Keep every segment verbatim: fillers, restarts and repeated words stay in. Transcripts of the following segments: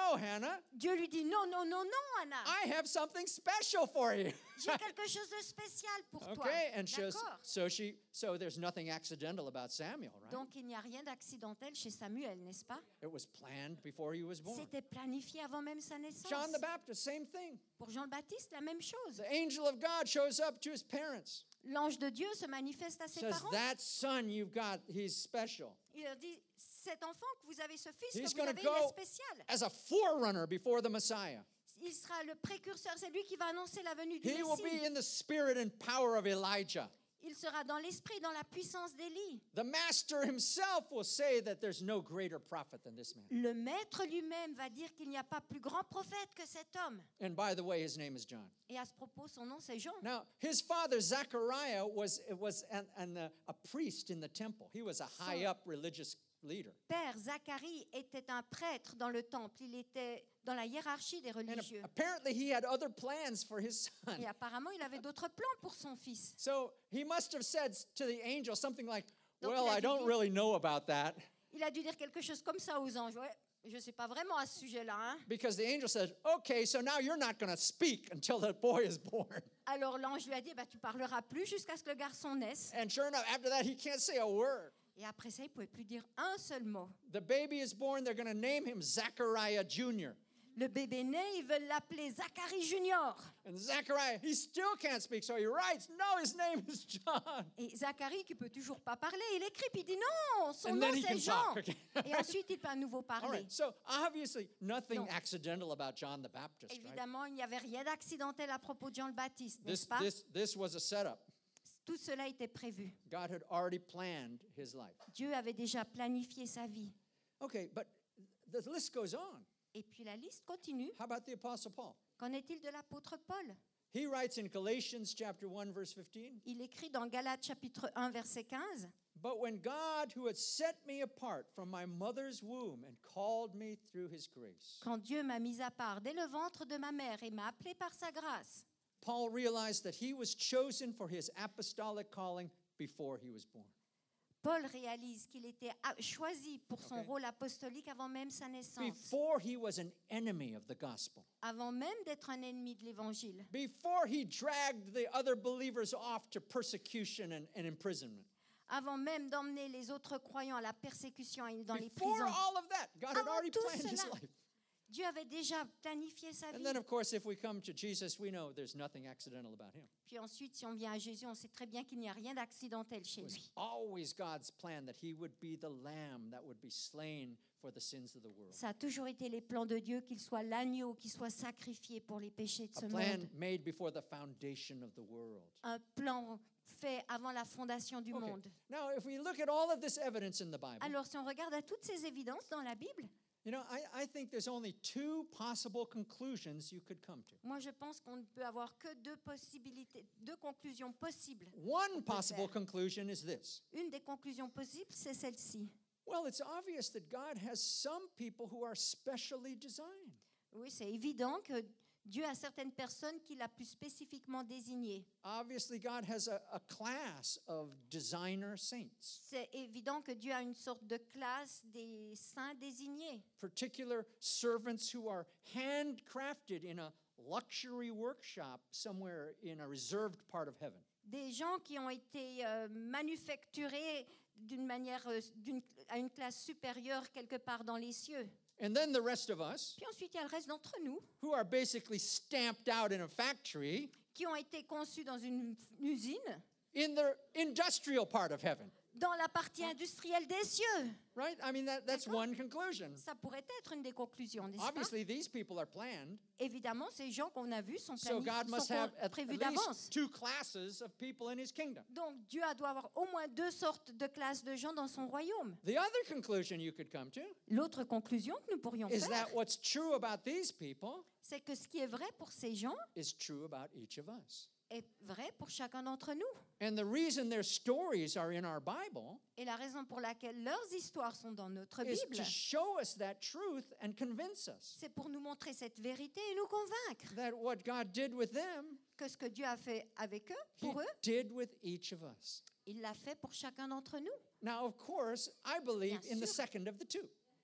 no, Hannah. Dieu lui dit non, non, non, non, Anna. I have something special for you. J'ai quelque chose de spécial pour toi. Okay, and she, D'accord. so she, so there's nothing accidental about Samuel, right? Donc il n'y a rien d'accidentel chez Samuel, n'est-ce pas? It was planned before he was born. C'était planifié avant même sa naissance. John the Baptist, same thing. Pour Jean le Baptiste, la même chose. The angel of God shows up to his parents. L'ange de Dieu se manifeste à ses Says, parents. that son you've got, he's special. Il leur dit, cet enfant que vous avez, ce fils He's que vous going to avez, il est go spécial. as a forerunner before the Messiah. Il sera le précurseur, c'est lui qui va annoncer la venue du He will be Messie. in the spirit and power of Elijah. Il sera dans l'esprit, dans la puissance d'Élie. The master himself will say that there's no greater prophet than this man. Le maître lui-même va dire qu'il n'y a pas plus grand prophète que cet homme. And by the way, his name is John. Et à ce propos, son nom c'est Jean. Now, his father Zechariah was, was an, an, uh, a priest in the temple. He was a high up religious leader. Père Zacharie était un prêtre dans le temple. Il était dans la hiérarchie des And religieux. apparently he had other plans for his son. Et apparemment, il avait d'autres plans pour son fils. So he must have said to the angel something like, Donc, well, il a I dû don't dire- really know about that. Il a dû dire quelque chose comme ça aux anges. Ouais, je ne sais pas vraiment à ce sujet-là. Hein. Because the angel said, okay, so now you're not going to speak until the boy is born. Alors l'ange lui a dit, bah, tu parleras plus jusqu'à ce que le garçon naisse. And sure enough, after that, he can't say a word. Et après ça, il ne pouvait plus dire un seul mot. The baby is born, they're going to name him Zechariah Junior Le bébé né, ils veulent l'appeler Zacharie Junior. And Zechariah, he still can't speak, so he writes, no, his name is John. Et Zacharie, qui peut toujours pas parler, il écrit, puis il dit non, son And nom then he c'est can Jean. talk, okay. Et ensuite, il peut à nouveau All parler. right, so obviously nothing Donc, accidental about John the Baptist, right? Évidemment, il n'y avait rien d'accidentel à propos de Jean le Baptiste, n'est-ce This, pas? this, this was a setup. Tout cela était prévu. God had already planned his life. Dieu avait déjà planifié sa vie. Okay, but the list goes on. Et puis la liste continue. How about the Apostle Paul? Qu'en est-il de l'apôtre Paul? He writes in Galatians chapter one, verse fifteen, Il écrit dans Galates chapitre un, verset quinze. but when God, who had set me apart from my mother's womb and called me through his grace. Quand Dieu m'a mis à part dès le ventre de ma mère et m'a appelé par sa grâce, Paul realized that he was chosen for his apostolic calling before he was born. Paul réalise qu'il était a- choisi pour son Okay. rôle apostolique avant même sa naissance, Before he was an enemy of the gospel. avant même d'être un ennemi de l'Évangile, Before he dragged the other believers off to persecution and, and imprisonment. avant même d'emmener les autres croyants à la persécution et dans les Before prisons. all of that, God had Avant already tout planned his cela, life. Dieu avait déjà planifié sa And vie. then, of course, if we come to Jesus, we know there's nothing accidental about him. Puis ensuite, si on vient à Jésus, on sait très bien qu'il n'y a rien d'accidentel chez It was lui. always God's plan that he would be the lamb that would be slain for the sins of the world. Ça a toujours été les plans de Dieu qu'il soit l'agneau qui soit sacrifié pour les péchés de ce A plan monde. made before the foundation of the world. Un plan fait avant la fondation du Okay. monde. Now, if we look at all of this evidence in the Bible, Alors, si on regarde à toutes ces évidences dans la Bible, you know, I, I think there's only two possible conclusions you could come to. moi, je pense qu'on ne peut avoir que deux possibilités, deux conclusions possibles. One peut possible faire. conclusion is this. Une des conclusions possibles, c'est celle-ci. Well, it's obvious that God has some people who are specially designed. Oui, c'est évident que Dieu a certaines personnes qu'il a plus spécifiquement désignées. Obviously, God has a, a class of designer saints, C'est évident que Dieu a une sorte de classe des saints désignés. particular servants who are handcrafted in a luxury workshop somewhere in a reserved part of heaven. Des gens qui ont été euh, manufacturés d'une manière, euh, d'une- à une classe supérieure quelque part dans les cieux. And then the rest of us, Puis ensuite, il y a le reste d'entre nous who are basically stamped out in a factory qui ont été conçus dans une, une usine, in the industrial part of heaven, dans la partie industrielle des cieux. right? I mean, that, that's D'accord. one conclusion. Ça pourrait être une des conclusions, n'est-ce pas? Obviously, these people are planned, Évidemment, ces gens qu'on a vus sont, so planifiés, God must sont have at, prévus at d'avance. least two classes of people in his kingdom. Donc Dieu doit avoir au moins deux sortes de classes de gens dans son royaume. The other conclusion you could come to L'autre conclusion que nous pourrions is faire, that what's true about these people c'est que ce qui est vrai pour ces gens is true about each of us. est vrai pour chacun d'entre nous. And the reason their stories are in our Bible Et la raison pour laquelle leurs histoires sont dans notre is Bible, to show us that truth and convince us c'est pour nous montrer cette vérité et nous convaincre that what God did with them, que ce que Dieu a fait avec eux, He pour eux, did with each of us. il l'a fait pour chacun d'entre nous. Now, of course, I believe Bien in the sûr. second of the two.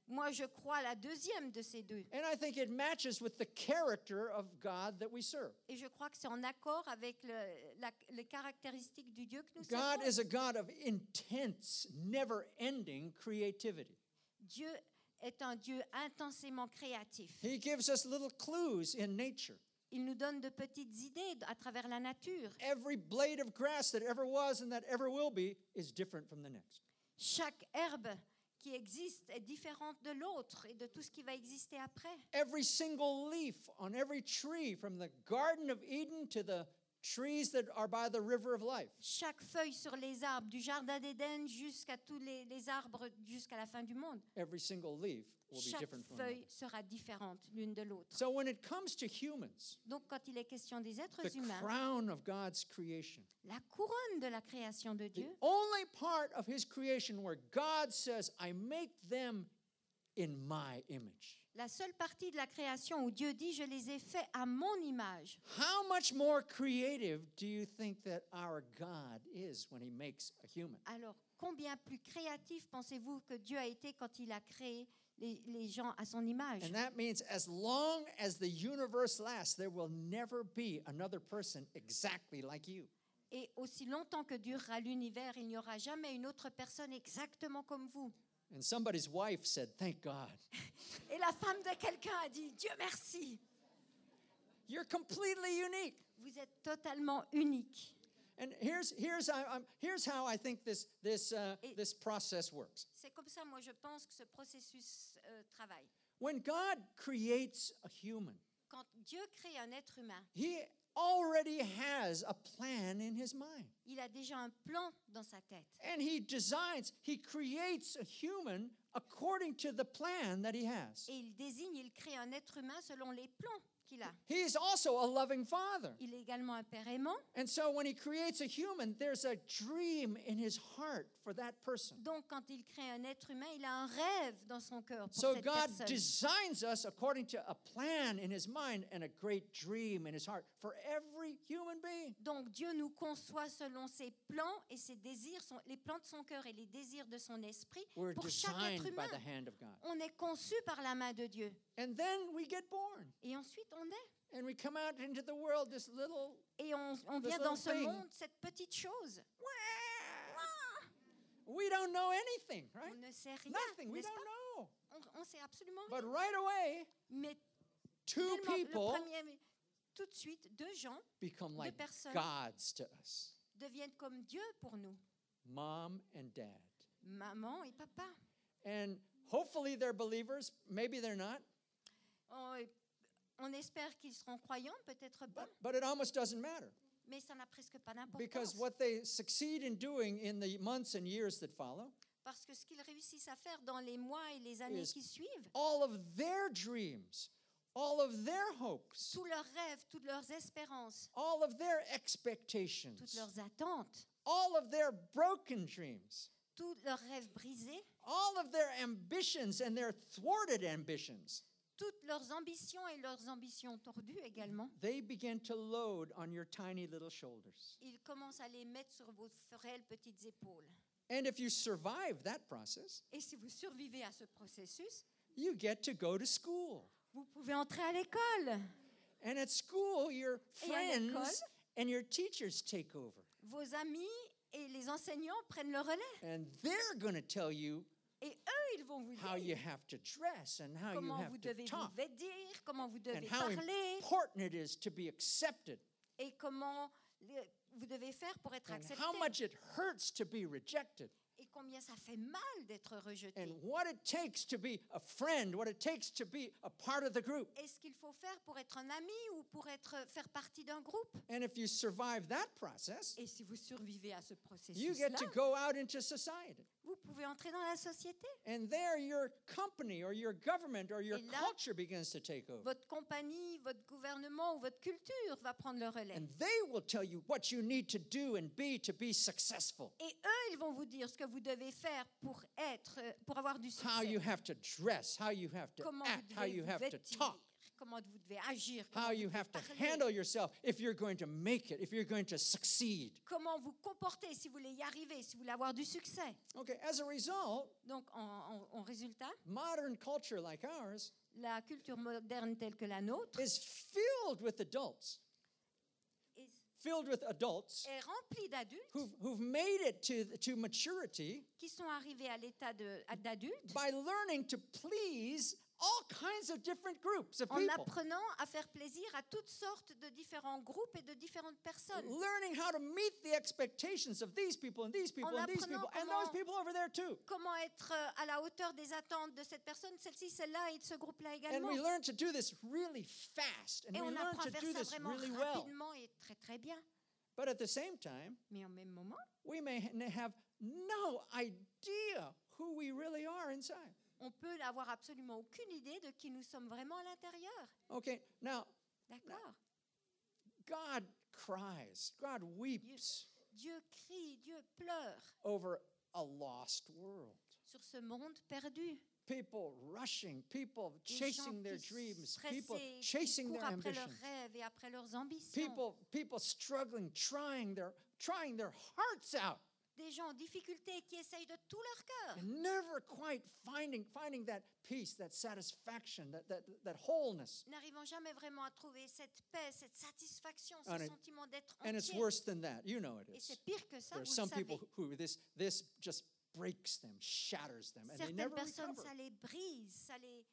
Moi, je crois à la deuxième de ces deux. And I think it matches with the character of God that we serve. Et je crois que c'est en accord avec le, la, les caractéristiques du Dieu que nous God servons. is a God of intense, never-ending creativity. Dieu est un Dieu intensément créatif. He gives us little clues in nature. Il nous donne de petites idées à travers la nature. Every blade of grass that ever was and that ever will be is different from the next. Chaque herbe qui existe est différente de l'autre et de tout ce qui va exister après. Every single leaf on every tree, from the Garden of Eden to the trees that are by the river of life, Chaque feuille sur les arbres, du jardin d'Éden jusqu'à tous les, les arbres jusqu'à la fin du monde, every single leaf will be chaque different from feuille another. sera différente l'une de l'autre. So when it comes to humans, Donc quand il est question des êtres the humains, crown of God's creation, la couronne de la création de the Dieu, only part of his creation where God says, I make them in my image. la seule partie de la création où Dieu dit « Je les ai faits à mon image ». How much more creative do you think that our God is when he makes a human? Alors, combien plus créatif pensez-vous que Dieu a été quand il a créé les, les gens à son image? And that means as long as the universe lasts, there will never be another person exactly like you. Et aussi longtemps que durera l'univers, il n'y aura jamais une autre personne exactement comme vous. And somebody's wife said, thank God. Et la femme de quelqu'un a dit « Dieu merci, You're completely unique. vous êtes totalement unique. And here's, here's, I- I'm, here's how I think this, this, uh, Et- this process works. » C'est comme ça, moi, je pense que ce processus euh, travaille. When God creates a human, Quand Dieu crée un être humain, he already has a plan in his mind. il a déjà un plan dans sa tête. And he designs, he creates a human according to the plan that he has. Et il désigne, il crée un être humain selon les plans qu'il a. He is also a loving father. Il est également un père aimant. And so when he creates a human, there's a dream in his heart for that person. Donc, quand il crée un être humain, il a un rêve dans son cœur pour So cette God personne. designs us according to a plan in his mind and a great dream in his heart for every human being. Donc, Dieu nous conçoit selon ses plans et ses désirs, son- les plans de son cœur et les désirs de son esprit We're pour chaque être designed by humain. the hand of God. On est conçu par la main de Dieu. And then we get born Et ensuite, on est. and we come out into the world this little, Et on, on This vient dans little ce thing. monde, cette petite chose. we don't know anything, right? On ne sait rien, Nothing, we n'est-ce don't pas? know. On ne sait absolument rien. But right away, Mais two tellement, le people premier, tout de suite, deux gens become like personnes. gods to us. deviennent comme Dieu pour nous. Mom and dad. Maman et papa. And hopefully they're believers, maybe they're not, On, on espère qu'ils seront croyants, peut-être pas, but, but it almost doesn't matter. mais ça n'a presque pas Because d'importance. what they succeed in doing in the months and years that follow, Parce que ce qu'ils réussissent à faire dans les mois et les années Is- qui suivent, all of their dreams, all of their hopes, tous leurs rêves, toutes leurs espérances, all of their toutes expectations, leurs attentes, all of their broken dreams, tous leurs rêves brisés, all of their ambitions and their thwarted ambitions, toutes leurs ambitions et leurs ambitions tordues également, they begin to load on your tiny little shoulders. ils commencent à les mettre sur vos frêles petites épaules. And if you survive that process, Et si vous survivez à ce processus, you get to go to school. vous pouvez entrer à l'école. And at school, your Et à l'école? friends and your teachers take over. Vos amis et les enseignants prennent le relais. And they're going to tell you Et eux, ils vont vous how you dire have to dress and how you comment vous have to devez vous talk vêtir, comment vous and devez how parler important it is to be accepted et comment le- vous devez faire pour être and accepté. how much it hurts to be rejected Et combien ça fait mal d'être rejeté. and what it takes to be a friend, what it takes to be a part of the group. Et ce qu'il faut faire pour être un ami ou pour être, faire partie d'un groupe. And if you survive that process, Et si vous survivez à ce you processus-là, get to go out into society. vous pouvez entrer dans la société. And there your company or your government or your Et là, culture begins to take over. Votre compagnie, votre gouvernement ou votre culture va prendre le relais. And they will tell you what you need to do and be to be successful. Et eux, ils vont vous dire ce que vous devez faire pour être, euh, pour avoir du How you succès. have to dress, how you have to Comment act, vous how devez you vous have to vêtir, talk. comment vous devez agir, how comment you vous devez have to parler, handle yourself if you're going to make it, if you're going to succeed. comment vous comporter si vous voulez y arriver, si vous voulez avoir du succès. Okay, as a result, Donc, en, en- en résultat, modern culture like ours la culture moderne telle que la nôtre is filled with adults, est, filled with adults est remplie d'adultes who've, who've made it to, to maturity qui sont arrivés à l'état de- à- d'adultes by learning to please all kinds of different groups of en people. apprenant à faire plaisir à toutes sortes de différents groupes et de différentes personnes. Learning how to meet the expectations of these people and these people En and these apprenant people and comment- those people over there too. Comment être euh, à la hauteur des attentes de cette personne, celle-ci, celle-là et de ce groupe-là And également. we learn to do this really fast and Et we on learn apprend to à faire do ça this vraiment really well. rapidement et très très bien. But at the same time, Mais en même moment, we may ha- have no idea who we really are inside. on peut n'avoir absolument aucune idée de qui nous sommes vraiment à l'intérieur. Okay, now D'accord? God cries, God weeps Dieu crie, Dieu pleure over a lost world. sur ce monde perdu. People rushing, people Des chasing gens their qui dreams, people stressés, qui chasing courent their après leurs ambitions. rêves et après leurs ambitions. People, people struggling, trying their, trying their hearts out, Des gens en difficulté qui essayent de tout leur cœur. and never quite finding, finding that peace, that satisfaction, that, that, that wholeness. N'arrivant jamais vraiment à trouver cette paix, cette satisfaction, ce And it- sentiment d'être And it's entier. worse than that. You know it Et is. c'est pire que ça, There are vous le some savez. people who this, this just breaks them, shatters them, and they Certaines never personnes, recover. ça les brise, ça les,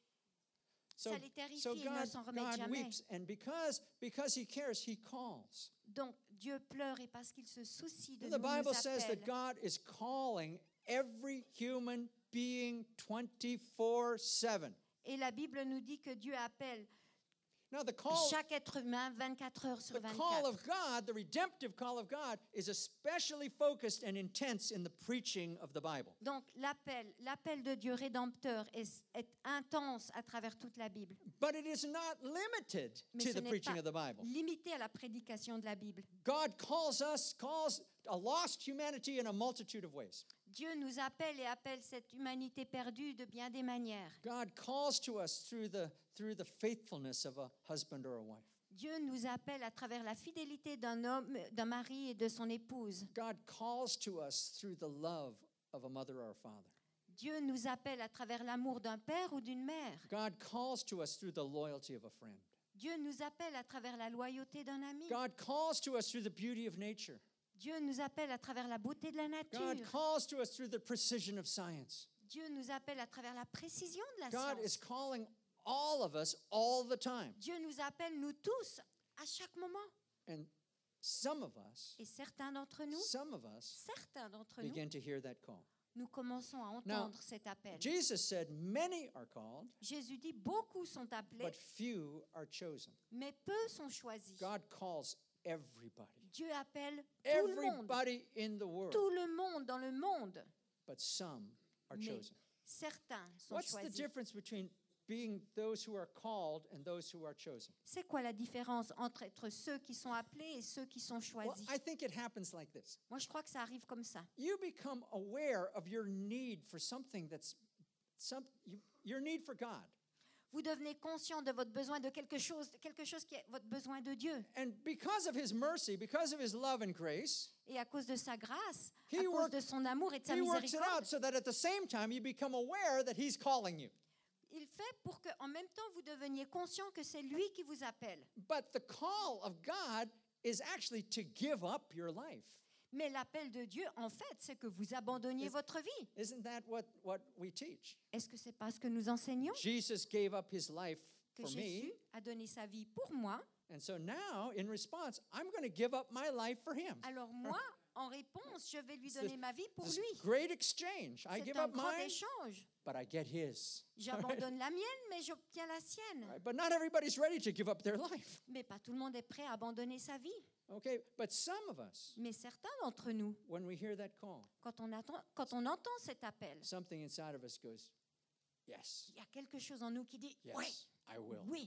So, ça les terrifie, so ils ne God, s'en remettent God jamais. weeps, and because, because He cares, He calls. Donc Dieu pleure et parce qu'il se soucie de The nous, il Bible nous says that appelle. God is calling every human being twenty-four seven. Et la Bible nous dit que Dieu appelle Now, the call, chaque être humain vingt-quatre heures sur the call of vingt-quatre. God, the redemptive call of God, is especially focused and intense in the preaching of the Bible. Donc l'appel, l'appel de Dieu rédempteur est, est intense à travers toute la Bible, But it is not limited Mais to ce the n'est preaching pas of the Bible. limité à la prédication de la Bible. God calls us, calls a lost humanity in a multitude of ways. Dieu nous appelle et appelle cette humanité perdue de bien des manières. God calls to us through the, through the faithfulness of a husband or a wife. Dieu nous appelle à travers la fidélité d'un homme, d'un mari et de son épouse. God calls to us through the love of a mother or a father. Dieu nous appelle à travers l'amour d'un père ou d'une mère. God calls to us through the loyalty of a friend. Dieu nous appelle à travers la loyauté d'un ami. God calls to us through the beauty of nature. Dieu nous appelle à travers la beauté de la God nature. calls to us through the precision of science. Dieu nous appelle à travers la précision de la God is science. calling all of us all the time. Dieu nous appelle, nous tous, à chaque moment. And some of us, Et certains d'entre nous, some of us certains d'entre nous, begin to hear that call. nous commençons à entendre cet appel. Jesus said, many are called, Jésus dit, beaucoup sont appelés, but few are chosen. mais peu sont choisis. God calls everybody. Dieu appelle tout le monde, Everybody in the world, tout le monde dans le monde, but some are mais chosen. certains sont What's the choisis. difference between being those who are called and those who are chosen? C'est quoi la différence entre être ceux qui sont appelés et ceux qui sont Well, choisis? I think it happens like this. Moi, je crois que ça arrive comme ça. You become aware of your need for something that's some, you, your need for God. Vous devenez conscient de votre besoin de quelque chose, quelque chose qui est votre besoin de Dieu. And because of his mercy, because of his love and grace, Et à cause de sa grâce, He à cause work- de son amour et de sa he works it out miséricorde, so that at the same time you become aware that he's calling you. il fait pour qu'en même temps vous deveniez conscient que c'est lui qui vous appelle. But the call of God is actually to give up your life. Mais l'appel de Dieu, en fait, c'est que vous abandonniez Is- votre vie. Isn't that what, what we teach? Est-ce que c'est pas ce que nous enseignons? Jesus gave up his life Que for Jésus me. a donné sa vie pour moi. And so now, in response, I'm going to give up my life for him. Alors moi, en réponse, je vais lui It's donner this- ma vie pour This lui. great exchange. I C'est give un up grand mine, échange. but I get his. J'abandonne la mienne, mais j'obtiens la sienne. Right? But not everybody's ready to give up their life. Mais pas tout le monde est prêt à abandonner sa vie. Okay, but some of us, Mais certains d'entre nous, when we hear that call, quand on, attend, quand on entend cet appel, something inside of us goes, yes, il y a quelque chose en nous qui dit yes, oui, I will. oui,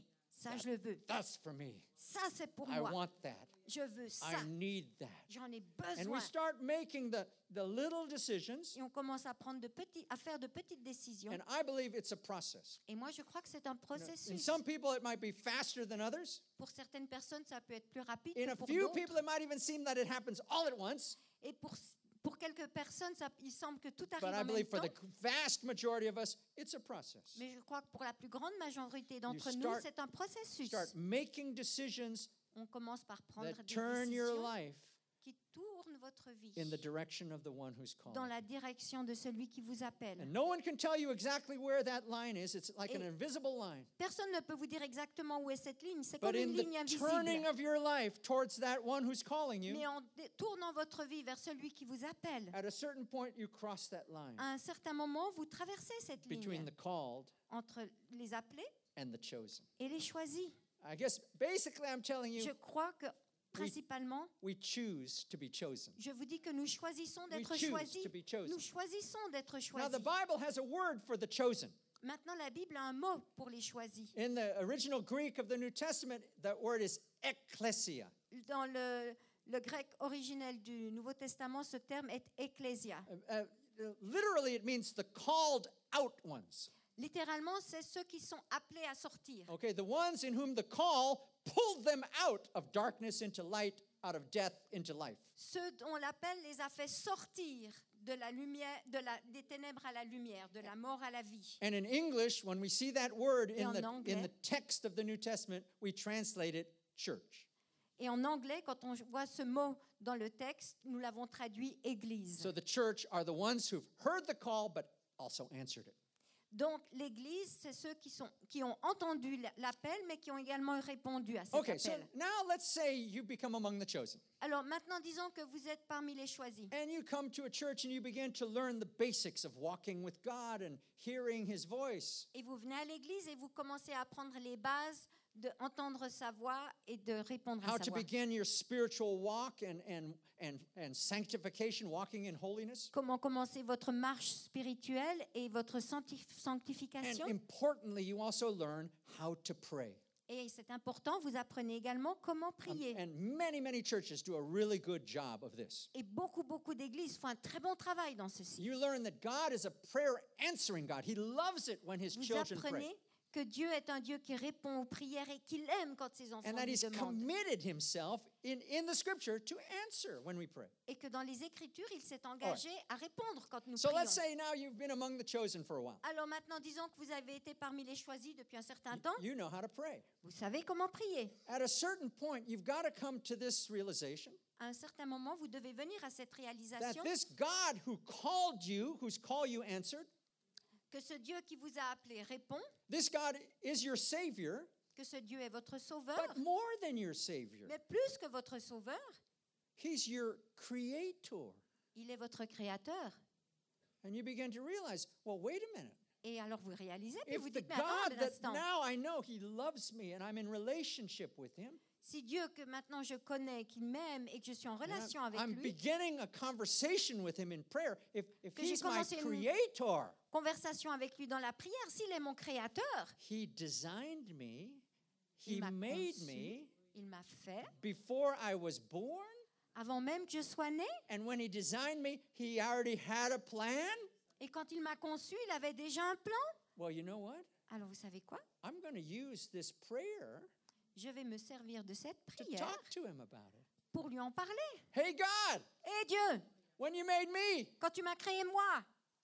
Ça, that. je le veux. That's for me. Ça, c'est pour I moi. want that. Je veux ça. I need that. J'en ai And besoin. we start making the, the little decisions, Et on commence à, prendre de petits, à faire de petites décisions. and I believe it's a process. Et moi, je crois que c'est un You know, in processus. some people, it might be faster than others. Pour certaines personnes, ça peut être plus rapide In que a pour few d'autres. people, it might even seem that it happens all at once. Et pour, pour quelques personnes, ça, il semble que tout But arrive I en même believe for temps. the vast majority of us, it's a process. Mais je crois que pour la plus grande majorité d'entre You nous, start- c'est un processus. Start making decisions On commence par prendre that des turn your décisions life qui tournent votre vie in the direction of the one who's dans calling. la direction de celui qui vous appelle. And no one can tell you exactly where that line is. It's like an Et- invisible line. Personne ne peut vous dire exactement où est cette ligne. C'est But comme in une the ligne turning invisible. of your life towards that one who's calling you, Mais en dé- tournant votre vie vers celui qui vous appelle, at a certain point, you cross that line à un certain moment, vous traversez cette between ligne the called entre les appelés and the chosen. et les choisis. I guess basically I'm telling Je you, crois que principalement, we choose to be chosen. je vous dis que nous choisissons We d'être choose choisis. to be chosen. Nous choisissons d'être Now, choisis. the Bible has a word for the chosen. Maintenant, la Bible a un mot pour les choisis. In the original Greek of the New Testament, that word is ekklesia. Dans le, le grec originel du Nouveau Testament, ce terme est ecclésia. Uh, uh, literally, it means the called out ones. Littéralement, c'est ceux qui sont appelés à sortir. Okay, the ones in whom the call pulled them out of darkness into light, out of death into life. Ceux dont l'appel les a fait sortir de la lumière, de la, des ténèbres à la lumière, de la mort à la vie. And in English, when we see that word Et in en the, in anglais- the text of the New Testament, we translate it church. Et en anglais, quand on voit ce mot dans le texte, nous l'avons traduit église. So the church are the ones who've heard the call but also answered it. Donc l'église, c'est ceux qui, sont, qui ont entendu l'appel, mais qui ont également répondu à cet Okay, so appel. now let's say you become among the chosen. Alors maintenant, disons que vous êtes parmi les choisis. And you come to a church and you begin to learn the basics of walking with God and hearing his voice. Et vous venez à l'église et vous commencez à apprendre les bases d'entendre sa voix et de répondre à How sa to voix. begin your spiritual walk and, and, and, and sanctification, walking in holiness. Comment commencer votre marche spirituelle et votre sanctif- And sanctification. importantly, you also learn how to pray. Et c'est important, vous apprenez également comment Um, prier. and many, many churches do a really good job of this. Et beaucoup, beaucoup d'églises font un très bon travail dans ceci. You learn that God is a prayer answering God. He loves it when his Vous children pray. apprenez que Dieu est un Dieu qui répond aux prières et qu'il aime quand ses enfants And that lui he's demandent. committed himself in, in the scripture to answer when we pray. Et que dans les Écritures, il s'est engagé à répondre quand nous So let's prions. say now you've been among the chosen for a while. Alors maintenant, disons que vous avez été parmi les choisis depuis un certain temps. You know how to pray. Vous savez comment prier. At a certain point, you've got to come to this realization À un certain moment, vous devez venir à cette that réalisation this God who called you, whose call you answered, que ce Dieu qui vous a appelé répond, this God is your Savior, que ce Dieu est votre sauveur, but more than your Savior. mais plus que votre sauveur, He's your creator. il est votre créateur. And you begin to realize, well, wait a minute. Et alors vous réalisez, puis If vous the dites, mais attends God un that instant, now I know He loves me and I'm in relationship with Him, si Dieu que maintenant je connais, qu'il m'aime et que je suis en and I'm- relation avec I'm lui, beginning a conversation with Him in prayer. If, if Que j'ai He's my commencé une- creator, conversation avec lui dans la prière, s'il est mon créateur, He designed me, il He m'a made conçu, me il m'a fait, before I was born, avant même que je sois né, and when He designed me, He already had a plan. et quand il m'a conçu, il avait déjà un plan. Well, you know what? Alors vous savez quoi? I'm going to use this prayer Je vais me servir de cette to prière talk to Him about it. pour lui en parler. Hey, God, Hé Dieu, when you made me, quand tu m'as créé moi,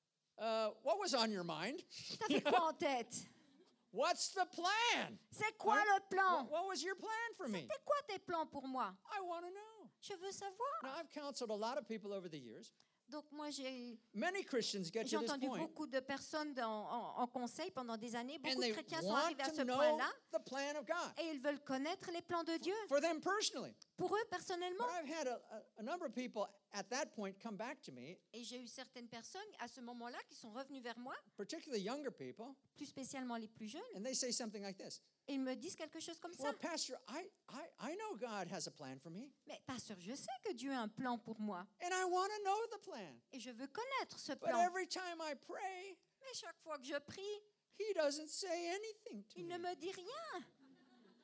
uh, what was on your mind? t'avais quoi en tête? What's the plan? C'est quoi Right? le plan? What, what was your plan for me? C'était quoi tes plans pour moi? I want to know. Je veux savoir. Now, I've counseled a lot of people over the years. Donc moi, j'ai Many Christians get j'ai to this entendu point, beaucoup de personnes dans- en, en conseil pendant des années. and Beaucoup de they chrétiens sont want arrivés à to ce know point-là the plan of God et ils veulent connaître les plans de Dieu. for them personally. Pour eux, personnellement. But I've had a, a, a number of people at that point come back to me, Et j'ai eu certaines personnes à ce moment-là qui sont revenues vers moi, particularly younger people, plus spécialement les plus jeunes, and they say something like this. et ils me disent quelque chose comme ça. Well, Pastor, I, I, I know God has a plan for me, Mais pasteur, je sais que Dieu a un plan pour moi and I want to know the plan. et je veux connaître ce But plan. every time I pray, Mais chaque fois que je prie, He doesn't say anything to il me. ne me dit rien.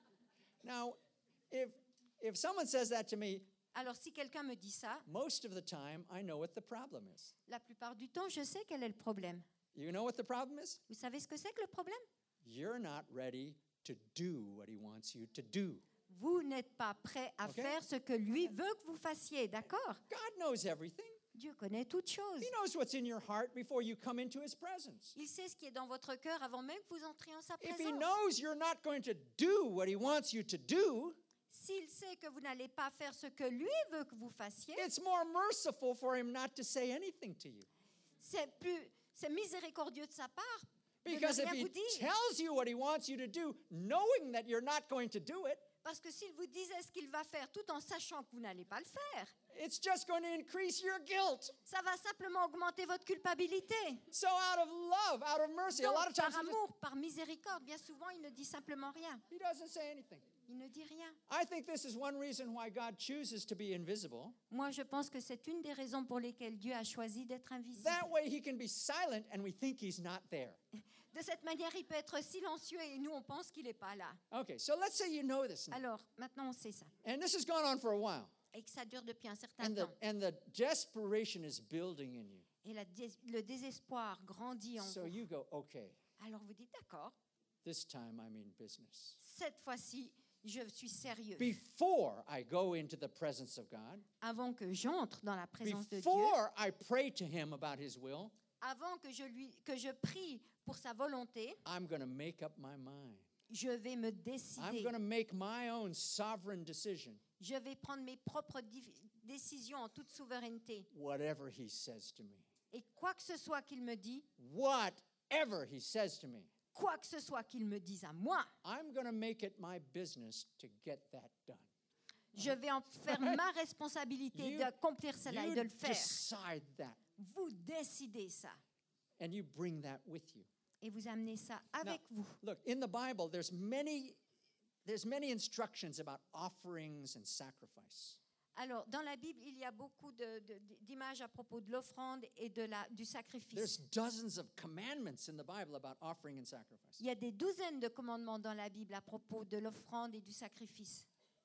Now, if if someone says that to me, Alors si quelqu'un me dit ça, most of the time I know what the problem is. la plupart du temps, je sais quel est le problème. You know what the problem is? Vous savez ce que c'est que le problème? You're not ready to do what he wants you to do. Vous n'êtes pas prêt à Ok. faire ce que lui veut que vous fassiez, d'accord? God knows everything. Dieu connaît toutes choses. He knows what's in your heart before you come into his presence. Il sait ce qui est dans votre cœur avant même que vous entriez en sa If he présence. knows you're not going to do what he wants you to do, S'il sait que vous n'allez pas faire ce que lui veut que vous fassiez, it's more merciful for him not to say anything to you. c'est plus, c'est miséricordieux de sa part de ne Because if rien he vous dire. tells you what he wants you to do, knowing that you're not going to do it, Parce que s'il vous disait ce qu'il va faire tout en sachant que vous n'allez pas le faire, it's just going to increase your guilt. ça va simplement augmenter votre culpabilité. So out of love, out of mercy, a lot Donc, of times par he, just- amour, par miséricorde, bien souvent, il ne dit simplement rien. he doesn't say anything. Il ne dit rien. I think this is one reason why God chooses to be invisible. Moi, je pense que c'est une des raisons pour lesquelles Dieu a choisi d'être invisible. That way he can be silent and we think he's not there. De cette manière, il peut être silencieux et nous, on pense qu'il n'est pas là. Okay, so let's say you know this now. Alors, maintenant, on sait ça. And this has gone on for a while. Et que ça dure depuis un certain And the, temps. and the desperation is building in you. Et la dés- le désespoir grandit en So vous. you go, okay, Alors, vous dites, d'accord, this time I'm in business. cette fois-ci, je suis sérieux. Before I go into the presence of God, Avant que j'entre dans la présence de Dieu, before I pray to him about his will, avant que je, lui, que je prie pour sa volonté, I'm going to make up my mind. je vais me I'm décider. going to make my own sovereign decision, Je vais prendre mes propres di- décisions en toute souveraineté. whatever he says to me. Et quoi que ce soit qu'il me dit, Whatever he says to me, quoi que ce soit qu'il me dise à moi, I'm going to make it my business to get that done. je vais en faire ma responsabilité You- d'accomplir cela et You de le faire. decide that, Vous décidez ça and you bring that with you. et vous amenez ça avec vous. Look, in the Bible, there's many, there's many instructions about offerings and sacrifice. Alors, dans la Bible, il y a beaucoup de- de- d'images à propos de l'offrande et de la, du There's sacrifice. dozens of commandments in the Bible about offering and sacrifice. Il y a des douzaines de commandements dans la Bible à propos de l'offrande et du sacrifice.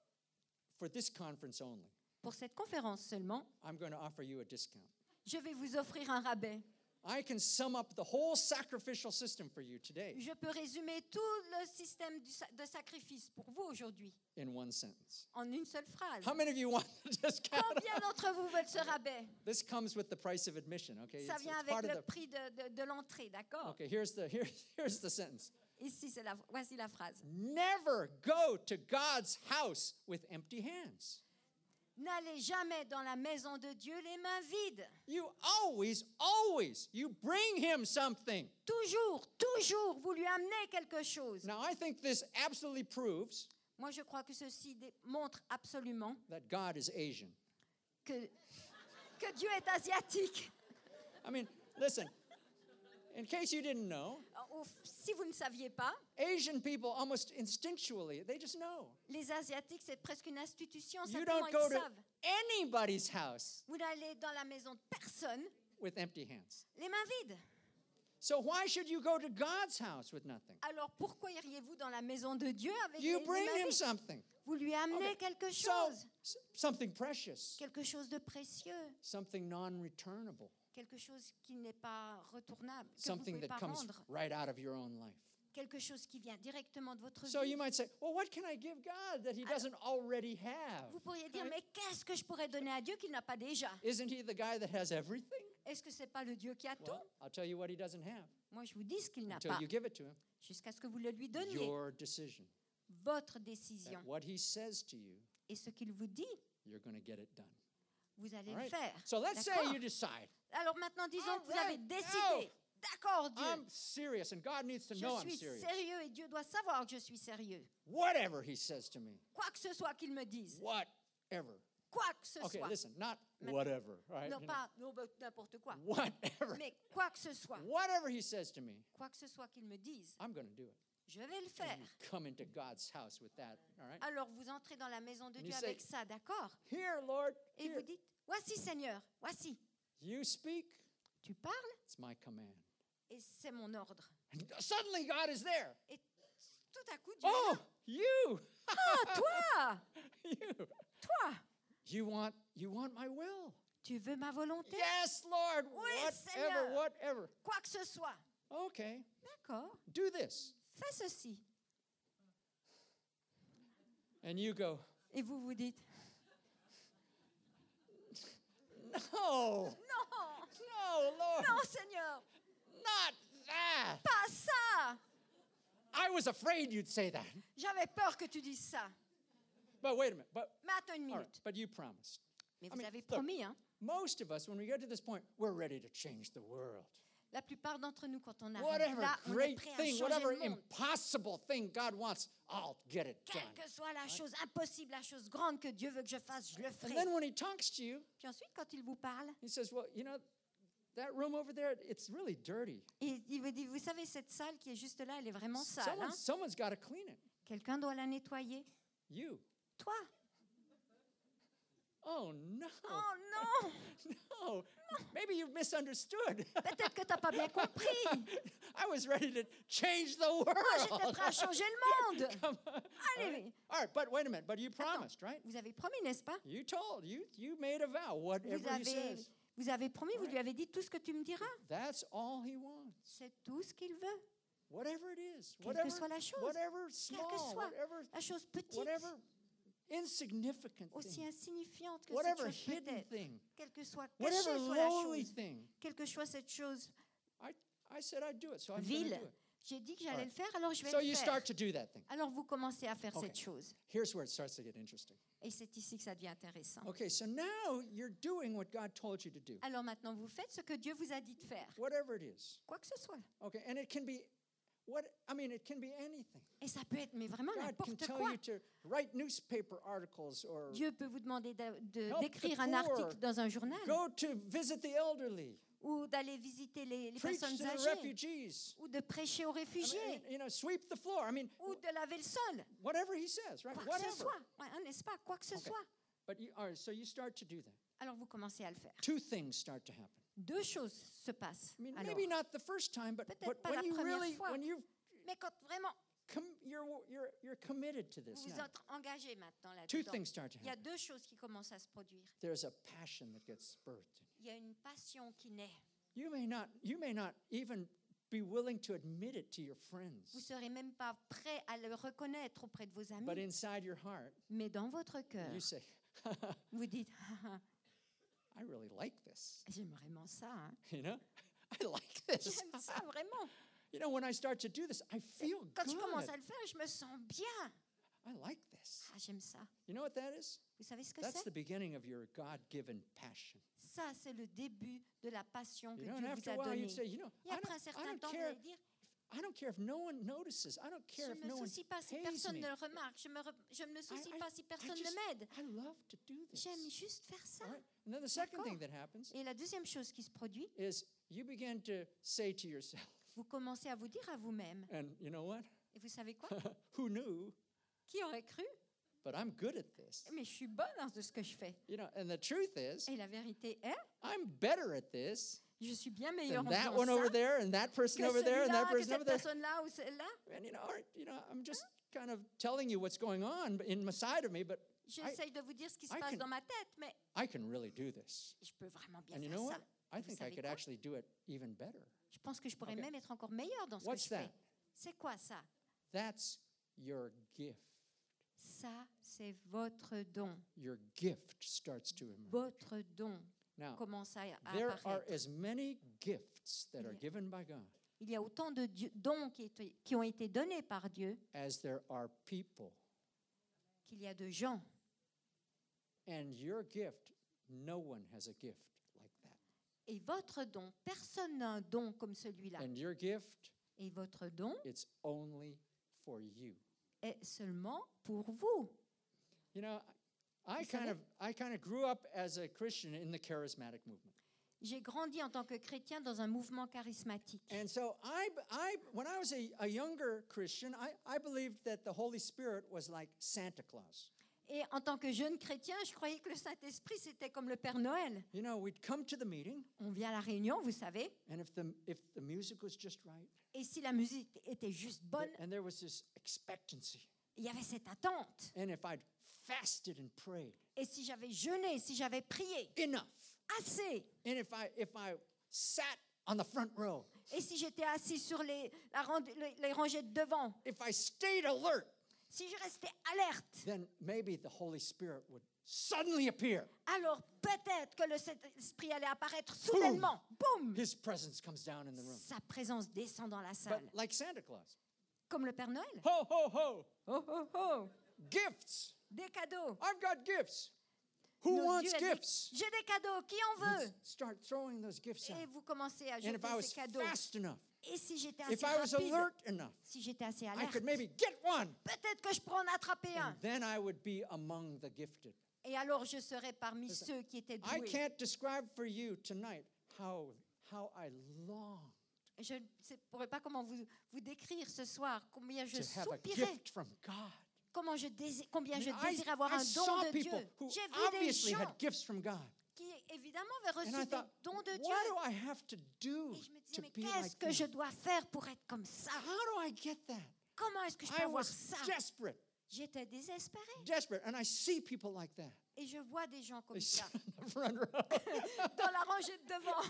For this conference only, Pour cette conférence seulement, I'm going to offer you a discount. je vais vous offrir un rabais. I can sum up the whole sacrificial system for you today Je peux résumer tout le système du sa- de sacrifice pour vous aujourd'hui in one sentence. en une seule phrase. How many of you want the discount? Combien d'entre vous veulent ce rabais? This comes with the price of admission, okay? Ça It's- vient it's part avec of le the- prix de, de- de l'entrée, d'accord? Okay, here's the here, here's the sentence. Ici, c'est la, voici la phrase. Never go to God's house with empty hands. N'allez jamais dans la maison de Dieu les mains vides. You always, always, you bring him something. Toujours, toujours, vous lui amenez quelque chose. Now, I think this absolutely proves Moi, je crois que ceci dé- montre absolument that God is Asian. que, que Dieu est asiatique. I mean, listen, in case you didn't know, Au- Si vous ne saviez pas, Asian people almost instinctually, they just know. les Asiatiques, c'est presque une institution. You Simplement, don't ils go to savent. anybody's house Vous n'allez dans la maison de personne with empty hands. les mains vides. So why should you go to God's house with nothing? Alors pourquoi iriez-vous dans la maison de Dieu avec les, You les bring mains him vides? something. Vous lui amenez Okay. quelque So, chose, s- something precious, quelque chose de précieux, something non-returnable, quelque chose qui n'est pas retournable, que vous ne something pouvez that pas comes rendre, right out of your own life. quelque chose qui vient directement de votre So vie. you might say, well, what can I give God that he doesn't already have? Vous pourriez dire, Right? mais qu'est-ce que je pourrais donner à Dieu qu'il n'a pas déjà? Isn't he the guy that has everything? Est-ce que c'est pas le Dieu qui a tout? Well, I'll tell you what he doesn't have Moi, je vous dis ce qu'il n'a until pas, you give it to him. jusqu'à ce que vous le lui donniez. Your decision. Votre That décision. what he says to you, Et ce qu'il vous dit, you're going to get it done. vous allez All le right? faire. So let's say D'accord? you decide, Alors maintenant, disons All que vous avez right, décidé. D'accord, Dieu. I'm serious and God needs to Je know I'm suis serious. sérieux et Dieu doit savoir que je suis sérieux. Whatever he says to me, Quoi que ce soit qu'il me dise. whatever. Quoi que ce Okay, soit. listen, not Maintenant- whatever, right? Non, You know, pas non, bah, n'importe quoi. whatever. Mais quoi que ce soit. Whatever he says to me, Quoi que ce soit qu'il me dise, I'm going to do it. je vais le And faire. you come into God's house with that, all right? Alors vous entrez dans la maison de And Dieu you say, avec ça, d'accord? Here, Lord, Et here. vous dites, voici Seigneur, voici. You speak, Tu parles it's my command. et c'est mon ordre. And suddenly God is there. Et tout à coup, Dieu est Oh, là. you! Non, toi, You. toi, You want you want my will. tu veux ma volonté? Yes, Lord. Oui, whatever, Seigneur. whatever. Quoi que ce soit. Okay. D'accord, Do this. fais ceci. And you go, Et vous vous dites, no. non, No, Lord. non, Seigneur, Not that. pas ça. I was afraid you'd say that. J'avais peur que tu dises ça. But wait a minute. But Mais attends une all right, minute. but you promised. Mais I vous mean, avez look, promis, hein? most of us, when we get to this point, we're ready to change the world. La plupart d'entre nous, quand on arrive Whatever là, on est great prêt à thing, changer whatever le monde. impossible thing God wants, I'll get it Quelle done. que soit la chose impossible, la chose grande que Dieu veut que je fasse, je le And ferai. then when he talks to you, Puis ensuite, quand il vous parle, he says, well, you know, that room over there, it's really dirty. il il vous dit, vous savez, cette salle qui est juste là, elle est vraiment sale. Someone, Hein? someone's got to clean it. Quelqu'un doit la nettoyer. You. Toi. Oh, no. Oh non. No. Maybe you misunderstood. Peut-être que tu n'as pas bien compris. I was ready to change the Moi, j'étais world. prêt à changer le monde. Come on. Allez. All right, but wait a minute. But you promised, right? Vous avez promis, n'est-ce pas? You told, you you made a vow, whatever Vous he avez, says. vous avez promis, vous lui avez dit tout ce que tu me diras. That's all he wants. C'est tout ce qu'il veut. Whatever it is. Quelle que Whatever, soit la chose. whatever Quelle small, que soit whatever, la chose petite, whatever insignificant aussi thing. insignifiante que cette Whatever chose peut hidden être. thing. Quelle que soit, cachée Whatever soit la lowly chose. thing. Quelle que soit cette chose I, I said I'd do it, so I'm going to vile. do it. J'ai dit que j'allais Alright. le faire, alors je vais So le you faire. start to do that thing. Alors vous commencez à faire Okay. cette chose. Here's where it starts to get interesting. Et c'est ici que ça devient intéressant. Okay, so now you're doing what God told you to do. Alors maintenant, vous faites ce que Dieu vous a dit de faire. Whatever it is. Quoi que ce soit. Okay, and it can be what I mean, it can be anything. Et ça peut être, mais vraiment God can n'importe tell quoi. you to write newspaper articles or Dieu peut vous demander de- de- Help the d'écrire un poor. article dans un journal go to visit the elderly, ou d'aller visiter les, les preach personnes to the âgées refugees, ou de prêcher aux I réfugiés mean, you know, sweep the floor. I mean, ou de laver le sol. whatever he says, right? Quoi que Whatever. ce soit. Ouais, hein, n'est-ce pas? Quoi que ce Okay. soit. But you, all right, so you start to do that. Alors vous commencez à le faire. Two things start to happen. Deux choses se passent. I mean, Alors, maybe not the first time, but, Peut-être but pas when la you première really, fois. when you mais quand vraiment com- you're, you're, you're committed to vous this vous now, êtes engagé maintenant two là-dedans, things start to il y a happen. deux choses qui commencent à se produire. There's a passion that gets birthed. Il y a une passion qui naît. You may not, you may not even be willing to admit it to your Vous ne friends, serez même pas prêt à le reconnaître auprès de vos but amis. inside your heart, Mais dans votre cœur, you say, vous dites, Ah, I really like this. j'aime vraiment ça. Hein. You know, I like this. J'aime ça vraiment. You know, when I start to do this, I feel Quand je commence good. à le faire, je me sens bien. I like this. Ah, j'aime ça. You know what that is? Vous savez ce que That's c'est? the beginning of your God-given passion. Ça, c'est le début de la passion que You know, Dieu and vous after a a while, donnée. you'd say, you know, Et I après un don't, I certain don't temps, vous care. allez dire, I don't care if no one notices. I don't je care if ne me no one soucie pas si pays personne me. ne le remarque. Je me, re- je ne me soucie I- pas si I personne just- ne m'aide. I love to do this. J'aime juste faire ça. All right? And then the second D'accord. thing that happens Et la deuxième chose qui se produit, is you begin to say to yourself, vous commencez à vous dire à vous-même, and you know what? et vous savez quoi? Who knew? Qui aurait cru? But I'm good at this. Mais je suis bonne dans ce que je fais. You know, and the truth is, Et la vérité est, I'm better at this je suis bien meilleure than en that faisant one over ça there, and that person que over there, and celui-là, that que person over cette there. personne-là ou celle-là. And you know, all right, you know, I'm just kind of telling you what's going on in my side of me, but J'essaye de vous dire ce qui se I passe can- dans ma tête, mais I can really do this. je peux vraiment bien And you faire know ça. what? I Vous think I savez could quoi? actually do it even better. Je pense que je pourrais Okay. même être encore meilleure dans ce What's que je fais. that? C'est quoi ça? That's your gift. Ça, c'est votre don. Your gift starts to emerge. Votre don Now, commence à, à there are apparaître. as many gifts that Il are y a- given by God Il y a autant de dieu- dons qui, étaient- qui ont été donnés par Dieu as there are people. qu'il y a de gens. And your gift, no one has a gift like that. Et votre don, personne n'a un don comme celui-là. And your gift, Et votre don it's only for you. est seulement pour vous. You know, I Vous kind savez- of I kind of grew up as a Christian in the charismatic movement. J'ai grandi en tant que chrétien dans un mouvement charismatique. And so I, I when I was a, a younger Christian, I, I believed that the Holy Spirit was like Santa Claus. Et en tant que jeune chrétien, je croyais que le Saint-Esprit, c'était comme le Père Noël. You know, we'd come to the meeting, On vient à la réunion, vous savez, and if the if the music was just right, et si la musique était juste bonne, and there was this expectancy, Il y avait cette attente. And if I'd fasted and prayed Et si j'avais jeûné, si j'avais prié, enough, assez, and if I if I sat on the front row, et si j'étais assis sur les, la rang- les, les rangées de devant, if I stayed alert, si je restais alerte, then maybe the Holy Spirit would suddenly appear. alors peut-être que le Saint-Esprit allait apparaître soudainement. Boum! His presence comes down in the room. Sa présence descend dans la But salle. like Santa Claus, Comme le Père Noël. ho, ho, ho, Oh, oh, oh! gifts. Des cadeaux. I've got gifts. Who Nos wants dieux a dit, gifts? j'ai des cadeaux, qui en veut? Start throwing those gifts Et out. vous commencez à And if jeter I ces was cadeaux. fast enough, Et si j'étais if assez I was rapide, alert enough, si j'étais assez I alerte, could maybe get one. peut-être que je pourrais en attraper un. And then I would be among the gifted. Et alors je serais parmi ceux qui étaient I doués. can't describe for you tonight how how I long Je ne sais- pourrais pas comment vous, vous décrire ce soir combien je to have a soupirais, gift from God. comment je désire, combien je I, mean, I- désire avoir I un don saw de people Dieu. who J'ai vu des obviously gens had gifts from God. qui évidemment avaient And reçu I des thought, dons de what Dieu. do I have to do Et je me disais, to mais be qu'est-ce like que them? je dois faire pour être comme ça? How do I get that? Comment est-ce que je peux I avoir was ça? desperate, J'étais désespérée. desperate. And I see people like that. Et je vois des gens comme They sit ça in the front row. dans la rangée de devant.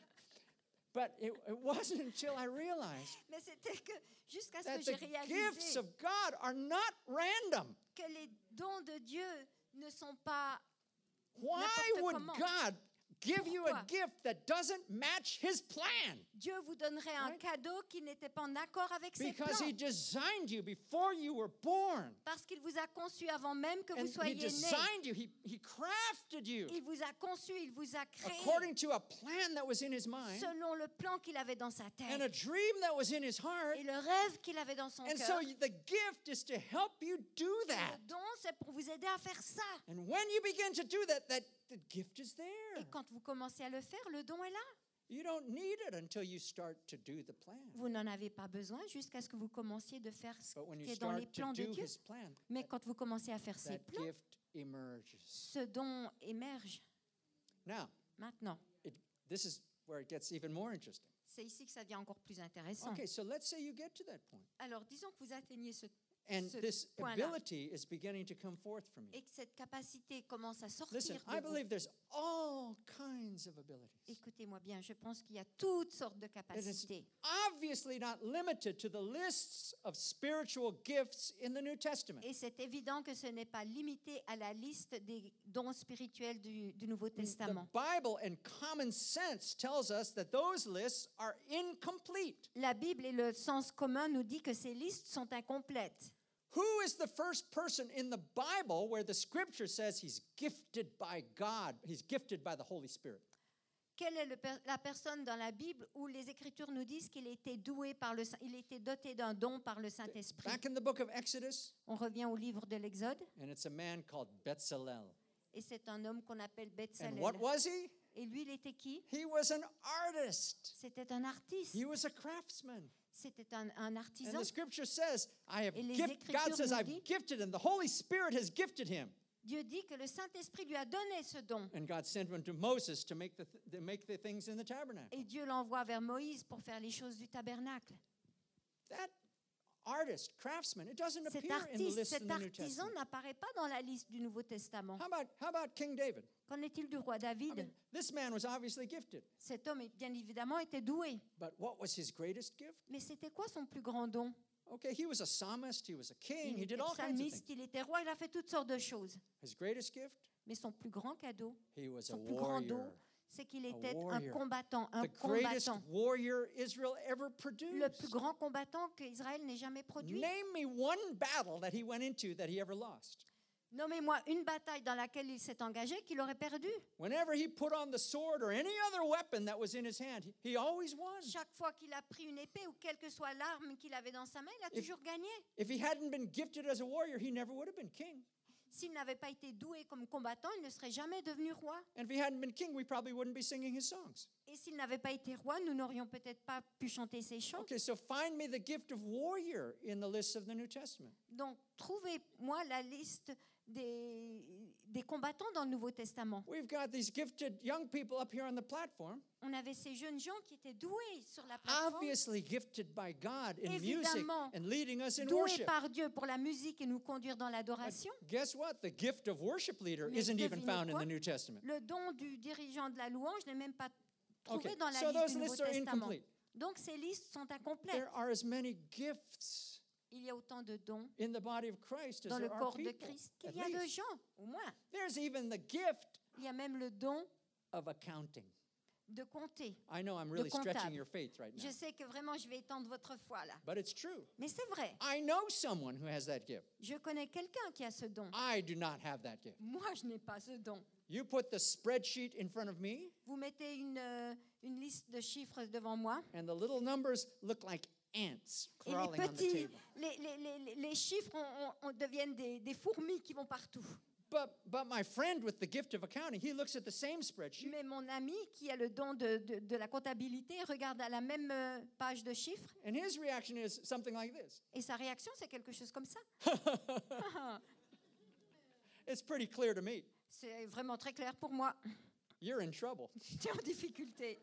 But it, it wasn't until I realized Mais c'était que jusqu'à ce that que j'ai the gifts réalisé of God are not random. que les dons de Dieu ne sont pas Why n'importe would comment. God give you a Pourquoi? gift that doesn't match his plan? Dieu vous donnerait un Right. cadeau qui n'était pas en accord avec ses Because plans. he designed you before you were born. Parce qu'il vous a conçu avant même que And vous he soyez né. designed you, he, he crafted you Il vous a conçu, il vous a créé according to a plan that was in his mind selon le plan qu'il avait dans sa and a tête dream that was in his heart. et le rêve qu'il avait dans son And cœur. so the gift is to help you do that. Le don, c'est pour vous aider à faire ça. And when you begin to do that, that the gift is there. Et quand vous commencez à le faire, le don est là. You don't need it until you start to do the plan. Vous n'en avez pas besoin jusqu'à ce que vous commenciez de faire ce But when you qui est dans les start to plans de do Dieu. his plan, Mais quand vous commencez à faire ces that plans, gift emerges. ce don émerge. Now, Maintenant, it, this is where it gets even more interesting. c'est ici que ça devient encore plus intéressant. Okay, so let's say you get to that point. Alors, disons que vous atteignez ce, And ce this point-là ability is beginning to come forth from you. et que cette capacité commence à sortir Listen, I de vous. believe there's all kinds of abilities. Écoutez-moi bien, je pense qu'il y a toutes sortes de It is capacités. obviously not limited to the lists of spiritual gifts in the New Testament. Et c'est évident que ce n'est pas limité à la liste des dons spirituels du, du Nouveau The Testament. Bible and common sense tells us that those lists are incomplete. La Bible et le sens commun nous dit que ces listes sont incomplètes. Who is the first person in the Bible where the scripture says he's gifted by God, he's gifted by the Holy Spirit? Quelle est le per- la personne dans la Bible où les Écritures nous disent qu'il était doué par le Saint- il était doté d'un don par le Saint-Esprit? Back in the book of Exodus, On revient au livre de l'Exode and it's a man called Bezalel. et c'est un homme qu'on appelle And Betsalel. what was he? Et lui, il était qui? He was an artist. C'était un artiste. He was a craftsman. C'était un, un And artisan. the scripture says, I have Et les gift, God Écritures says nous I've dit- gifted him. The Holy Spirit has gifted him. Dieu dit que le Saint-Esprit lui a donné ce don. And God sent him to Moses to make the, th- to make the things in the tabernacle. Et Dieu l'envoie vers Moïse pour faire les choses du tabernacle. That artist, craftsman, it doesn't Cet appear in the artiste, list in cet the New artisan Testament. n'apparaît pas dans la liste du Nouveau Testament. How about, how about King David? Qu'en est-il du roi I David? mean, this man was obviously gifted. Cet homme, bien évidemment, était doué. But what was his greatest gift? Mais c'était quoi son plus grand don? Okay, he was a psalmist, he was a king, Il he était did all kinds of things. psalmiste, il était roi, il a fait toutes sortes de choses. His greatest gift? Mais son plus grand cadeau, He was a son plus grand don, warrior. c'est qu'il était un warrior. combattant, un The greatest combattant. warrior Israel ever Le produced. plus grand combattant qu'Israël n'ait jamais produit. Name me one battle that he went into that he ever lost. Nommez-moi une bataille dans laquelle il s'est engagé qu'il aurait perdu. Whenever he put on the sword or any other weapon that was in his hand, he, he always won. Chaque fois qu'il a pris une épée ou quelle que soit l'arme qu'il avait dans sa main, il a If- toujours gagné. If he hadn't been gifted as a warrior, he never would have been king. S'il n'avait pas été doué comme combattant, il ne serait jamais devenu roi. And if he hadn't been king, we probably wouldn't be singing his songs. Et s'il n'avait pas été roi, nous n'aurions peut-être pas pu chanter ses chants. Okay, so find me the gift of warrior in the list of the New Testament. Donc, trouvez-moi la liste des, des combattants dans le Nouveau Testament. We've got these gifted young people up here on the platform, On avait ces jeunes gens qui étaient doués sur la plateforme, obviously gifted by God in music Évidemment, and leading us in doués worship. par Dieu pour la musique et nous conduire dans l'adoration. Guess what? The gift of worship leader Mais isn't even devinez found in quoi? the New Testament. Le don du dirigeant de la louange n'est même pas trouvé Okay, dans la so liste those du Nouveau lists are Testament. incomplete. Donc, ces listes sont incomplètes. There are as many gifts Il y a autant de dons in the body of Christ as dans le there are corps de people. Christ At qu'il y a de least. gens, au moins. There's even the gift Il y a même le don of accounting. de compter. I know I'm De really stretching comptable. your faith right now, Je sais que vraiment, je vais étendre votre foi là. but it's true. Mais c'est vrai. I know someone who has that gift. Je connais quelqu'un qui a ce don. I do not have that gift. Moi, je n'ai pas ce don. You put the spreadsheet in front of me, Vous mettez une, euh, une liste de chiffres devant moi. and the little numbers look like ants Et les crawling on the petits, table. les, les, les, les chiffres on, on- on deviennent des, des fourmis qui vont partout. But, but my friend with the gift of accounting, he looks at the same spreadsheet, Mais mon ami qui a le don de, de, de la comptabilité regarde à la même euh, page de chiffres and his reaction is something like this. et sa réaction, c'est quelque chose comme ça. It's pretty clear to me. C'est vraiment très clair pour moi. You're in trouble. Tu es en difficulté.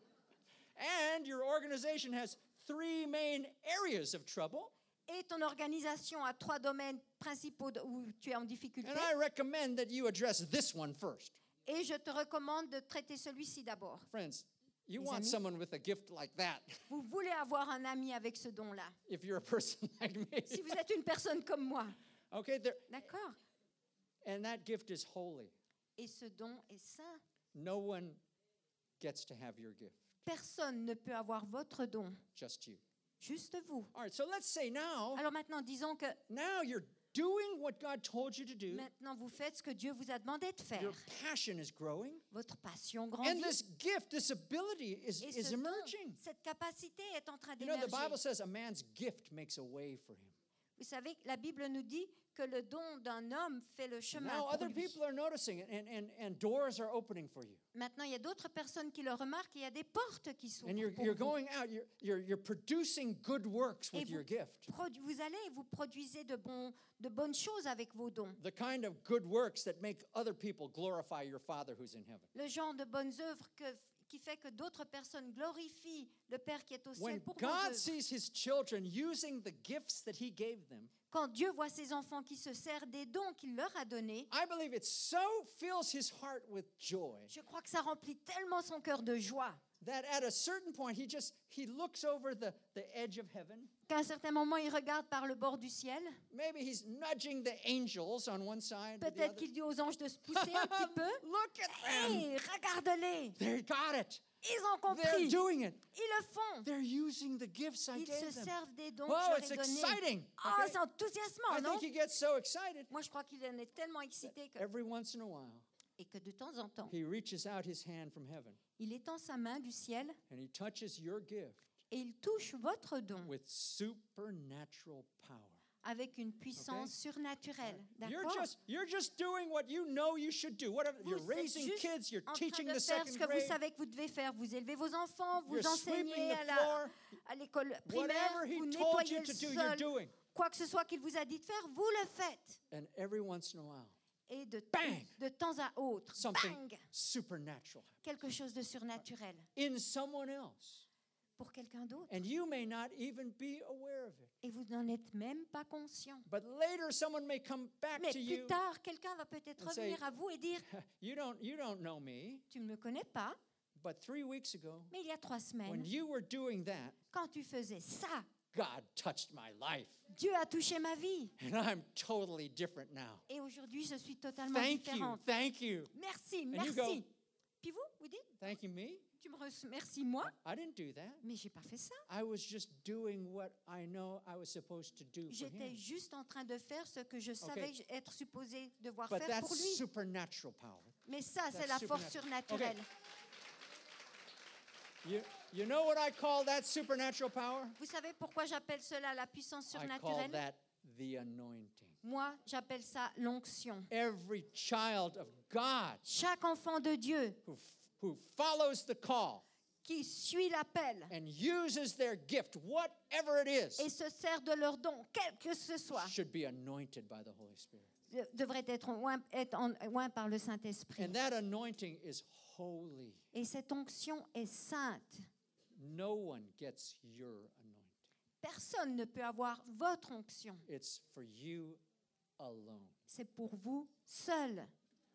And your organization has three main areas of trouble. Et ton organisation a trois domaines principaux de- où tu es en difficulté. And I recommend that you address this one first. Et je te recommande de traiter celui-ci d'abord. Friends, you Mes want amis. someone with a gift like that Vous voulez avoir un ami avec ce don-là. if you're a person like me. Si vous êtes une personne comme moi, Okay, there, d'accord? and that gift is holy. Et ce don est saint. No one gets to have your gift, Personne ne peut avoir votre don, just you. juste vous. All right, so let's say now, Alors maintenant, disons que now you're doing what God told you to do. maintenant vous faites ce que Dieu vous a demandé de faire. Your passion is growing. Votre passion And grandit. this gift, this ability is, Et is ce don, emerging. cette capacité est en train You know, the Bible d'émerger. says a man's gift makes a way for him. Vous savez, la Bible nous dit que le don d'un homme fait le chemin Now pour other lui. people are noticing it, and, and, and doors are opening for you. Maintenant, il y a d'autres personnes qui le remarquent et il y a des portes qui s'ouvrent And you're, pour you're vous. going out, you're, you're, you're producing good works Et with vous, your gift. produ- vous allez et vous produisez de, bons, de bonnes choses avec vos dons. The kind of good works that make other people glorify your Father who's in heaven. Le genre de bonnes œuvres que- qui fait que d'autres personnes glorifient le Père qui est au ciel When pour vos God œuvres. sees his children using the gifts that he gave them, Quand Dieu voit ses enfants qui se servent des dons qu'il leur a donnés, I believe it so fills his heart with joy je crois que ça remplit tellement son cœur de joie that at a certain point he just he looks over the, the edge of heaven. qu'à un certain moment, il regarde par le bord du ciel. Maybe he's nudging the angels on one side or the Peut-être other. qu'il dit aux anges de se pousser un petit peu. Look at them. Hé, regarde-les, They got it. ils ont They're compris, doing it. ils le font. They're using the gifts I Ils se gave them. servent des dons Whoa, que it's je leur ai donnés. exciting. Oh, Okay? c'est enthousiasmant, I non? think he gets so excited Moi, je crois qu'il en est tellement excité que, every once in a while et que de temps en temps, he reaches out his hand from heaven il étend sa main du ciel and he touches your gift et il touche votre don with supernatural power. avec une puissance surnaturelle. You're D'accord? just you're just doing what you know you should do. Whatever Vous you're êtes raising juste kids, you're en train teaching de the faire second ce que vous grade, savez que vous devez faire. Vous élevez vos enfants, vous you're sweeping enseignez the à la- floor. à l'école primaire, Whatever he vous told nettoyez you le to do, you're sol. doing. Quoi que ce soit qu'il vous a dit de faire, vous le faites. And every once in a while, Et de, Bang! de temps à autre, something bang, supernatural quelque chose de surnaturel in someone else. pour quelqu'un d'autre. And you may not even be aware of it. Et vous n'en êtes même pas conscient. But later someone may come back Mais to plus you. tard, quelqu'un va peut-être and say, revenir à vous et dire, You don't you don't know me, tu ne me connais pas, but three weeks ago, mais il y a trois when semaines, you were doing that, quand tu faisais ça, God touched my life. Dieu a touché ma vie. And I'm totally different now. Et aujourd'hui, je suis totalement Thank you. différente. Thank you. Merci, you merci. go- Puis vous, vous dites, Thank you, me? tu me remercies moi, I didn't do that. mais j'ai pas fait ça. I was just doing what I know I was supposed to do for J'étais him. juste en train de faire ce que je savais être supposé devoir But faire that's pour lui. supernatural power. Mais ça, c'est that's la force supernatural. surnaturelle. You, you know what I call that supernatural power? Vous savez pourquoi j'appelle cela la puissance I call surnaturelle? that the anointing. Moi, j'appelle ça l'onction. Every child of God Chaque enfant de Dieu who, who follows the call qui suit l'appel and uses their gift, whatever it is, et se sert de leur don, quel que ce soit, should be anointed by the Holy Spirit. de- devrait être oint, être en- oint par le Saint-Esprit. And that anointing is holy. Et cette onction est sainte. No one gets your anointing. Personne ne peut avoir votre onction. It's for you alone. C'est pour vous seul.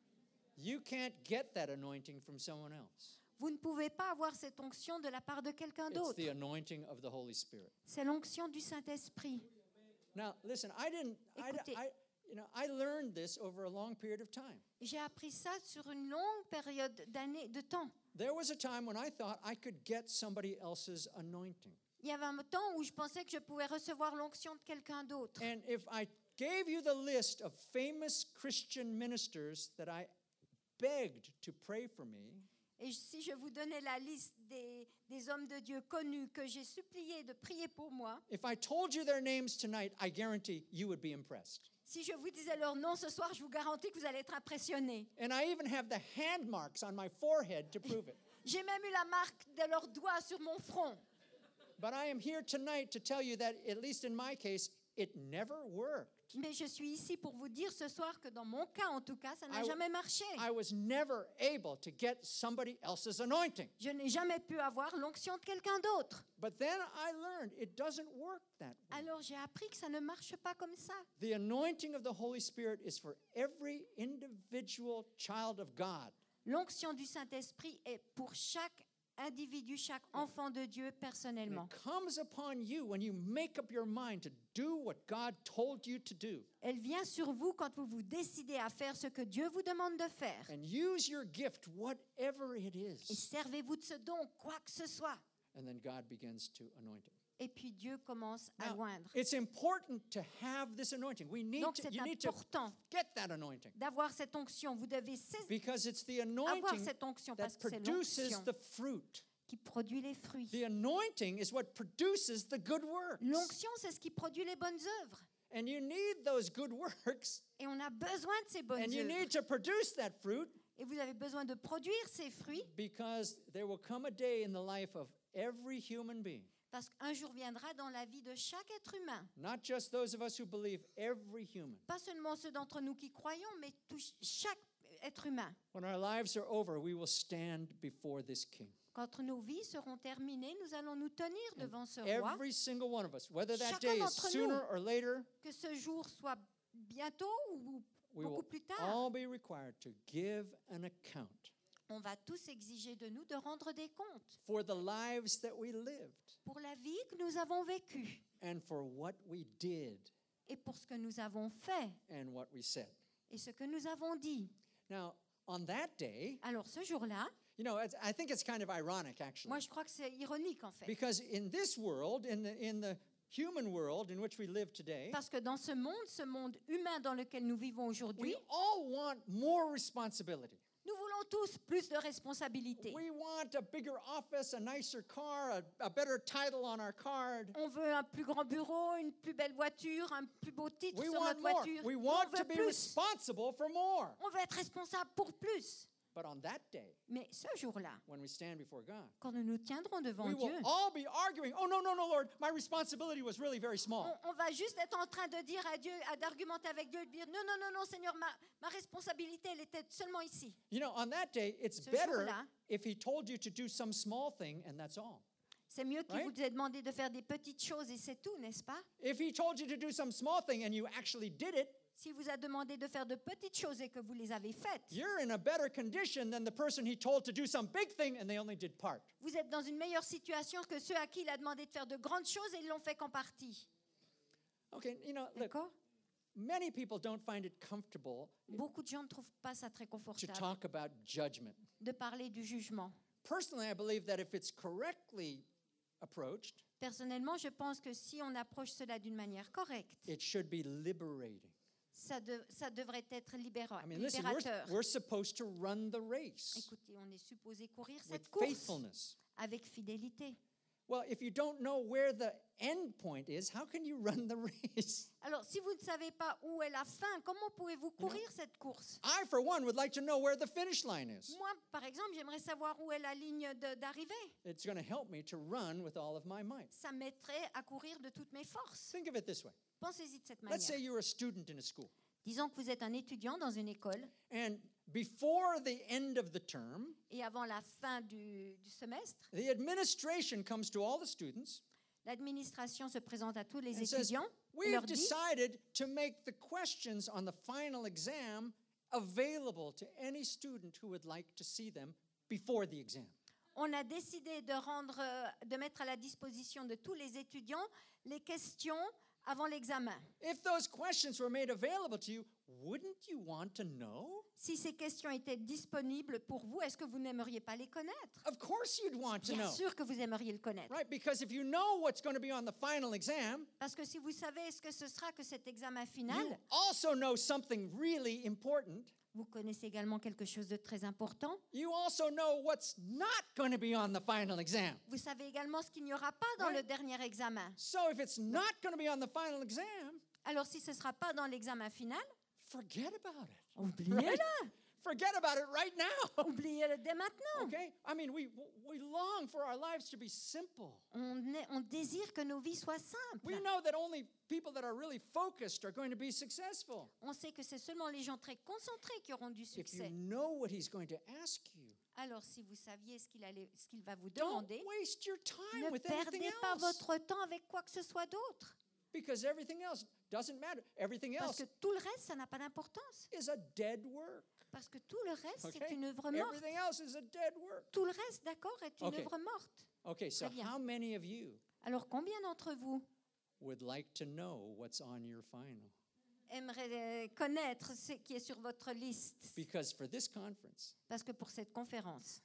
You can't get that anointing from someone else. Vous ne pouvez pas avoir cette onction de la part de quelqu'un It's d'autre. the anointing of the Holy Spirit. C'est l'onction du Saint-Esprit. Now, listen, I didn't, I, Écoutez. I, you know, I learned this over a long period of time. J'ai appris ça sur une longue période d'années, de temps. There was a time when I thought I could get somebody else's anointing. Il y avait un temps où je pensais que je pouvais recevoir l'onction de quelqu'un d'autre. And if I gave you the list of famous Christian ministers that I begged to pray for me, Et si je vous donnais la liste des, des hommes de Dieu connus que j'ai supplié de prier pour moi, if I told you their names tonight, I guarantee you would be impressed. si je vous disais leur nom ce soir, je vous garantis que vous allez être impressionnés. And I even have the hand marks on my forehead to prove it. J'ai même eu la marque de leurs doigts sur mon front. But I am here tonight to tell you that, at least in my case, it never worked. Mais je suis ici pour vous dire ce soir que dans mon cas, en tout cas, ça n'a I- jamais marché. I was never able to get somebody else's anointing. Je n'ai jamais pu avoir l'onction de quelqu'un d'autre. But then I learned it doesn't work that way. Alors j'ai appris que ça ne marche pas comme ça. The anointing of the Holy Spirit is for every individual child of God. L'onction du Saint-Esprit est pour chaque individu, chaque enfant de Dieu And personnellement. it comes upon you when you make up your mind to do what God told you to do. Elle vient sur vous quand vous vous décidez à faire ce que Dieu vous demande de faire. And use your gift, whatever it Et is. servez-vous de ce don, quoi que ce soit. And then God begins to anoint it. Et puis Dieu commence à Now, loindre. it's important to have this anointing. We need Donc to, c'est you need to important get that anointing. d'avoir cette onction. Vous devez saisir, Because it's the avoir anointing cette onction parce that que c'est produces l'onction the fruit. qui produit les fruits. The anointing is what produces the good works. L'onction, c'est ce qui produit les bonnes œuvres. And you need those good works, Et on a besoin de ces bonnes and you œuvres. need to produce that fruit Et vous avez besoin de produire ces fruits because there will come a day in the life of every human being, parce qu'un jour viendra dans la vie de chaque être humain. not just those of us who believe, every human. Pas seulement ceux d'entre nous qui croyons, mais tout- chaque être humain. When our lives are over, we will stand before this king. Quand nos vies seront terminées, nous allons nous tenir devant ce roi. Every single one of us, whether that Chacun day is d'entre sooner nous. or later, Que ce jour soit bientôt ou we beaucoup will plus tard. all be required to give an account On va tous exiger de nous de rendre des comptes for the lives that we lived pour la vie que nous avons vécue and for what we did et pour ce que nous avons fait and what we said. et ce que nous avons dit. Now, on that day, Alors ce jour-là, you know, it's, I think it's kind of ironic, actually, moi je crois que c'est ironique en fait. because in this world, in the in the human world in which we live today, Parce que dans ce monde, ce monde humain dans lequel nous vivons aujourd'hui, we all want more responsibility. nous voulons tous plus de responsabilités. We want a bigger office, a nicer car, a, a better title on our card. On veut un plus grand bureau, une plus belle voiture, un plus beau titre We sur want notre more. voiture. We on want veut to be plus. responsible for more. On veut être responsable pour plus. But on that day, Mais ce jour-là, when we stand before God, quand nous nous tiendrons devant we will Dieu, all be arguing, oh, no, no, no, Lord, my responsibility was really very small. on, on va juste être en train de dire à Dieu, à- d'argumenter avec Dieu, de dire non, non, non, non, Seigneur, ma, ma responsabilité, elle était seulement ici. You know, on that day, it's Ce better jour-là, if he told you to do some small thing and that's all. c'est mieux qu'il Right? vous ait demandé de faire des petites choses et c'est tout, n'est-ce pas? If he told you to do some small thing and you actually did it, S'il vous a demandé de faire de petites choses et que vous les avez faites, you're in a better condition than the person he told to do some big thing and they only did part. vous êtes dans une meilleure situation que ceux à qui il a demandé de faire de grandes choses et ils l'ont fait qu'en partie. Okay, you know, look, D'accord? many people don't find it comfortable Beaucoup de gens ne trouvent pas ça très to confortable talk about judgment. de parler du jugement. Personally, I believe that if it's correctly approached, Personnellement, je pense que si on approche cela d'une manière correcte, it should be liberating. ça, de- ça devrait être libéra- I mean, listen, we're, libérateur. we're supposed to run the race Écoutez, on est supposé courir with cette course faithfulness. avec fidélité. Well, if you don't know where the end point is, how can you run the race? Alors, si vous ne savez pas où est la fin, comment pouvez-vous courir cette course? I, for one, would like to know where the finish line is. Moi, par exemple, j'aimerais savoir où est la ligne de- d'arrivée. It's going to help me to run with all of my might. Ça m'aiderait à courir de toutes mes forces. Think of it this way. Pensez-y de cette Let's say manière. you're a student in a school, Disons que vous êtes un étudiant dans une école and before the end of the term, et avant la fin du, du semestre, the administration comes to all the students l'administration se présente à tous les and says, étudiants et we've leur dit decided to make the questions on the final exam available to any student who would like to see them before the exam. on a décidé de rendre, euh, de mettre à la disposition de tous les étudiants les questions avant l'examen. If those questions were made available to you, wouldn't you want to know? Si ces questions étaient disponibles pour vous, est-ce que vous n'aimeriez pas les connaître? Of course you'd want to Bien know. sûr que vous aimeriez le connaître. Right? Because if you know what's going to be on the final exam, Parce que si vous savez ce que ce sera que cet examen you final, also know something really important. vous connaissez également quelque chose de très important. You also know what's not going to be on the final exam. Vous savez également ce qu'il n'y aura pas dans Right. le dernier examen. So if it's not going to be on the final exam, Alors si ce ne sera pas dans l'examen final, forget about it. oubliez-le. Forget about it right now. Oubliez-le dès maintenant. Okay? I mean, we we long for our lives to be simple. On, est- on désire que nos vies soient simples. We know that only people that are really focused are going to be successful. On sait que c'est seulement les gens très concentrés qui auront du If you succès. know what he's going to ask you, Alors si vous saviez ce qu'il allait- ce qu'il va vous don't demander, waste your time ne with anything perdez pas else. votre temps avec quoi que ce soit d'autre. Because everything else doesn't matter. Everything Parce else que tout le reste, ça n'a pas d'importance. is a dead work. Parce que tout le reste, c'est Okay? une œuvre morte. Everything else is a dead work. Tout le reste, d'accord, est une Okay. œuvre morte. Okay, so Très bien. how many of you Alors combien d'entre vous would like to know what's on your final? aimeraient euh, connaître ce qui est sur votre liste? Because for this conference, Parce que pour cette conférence,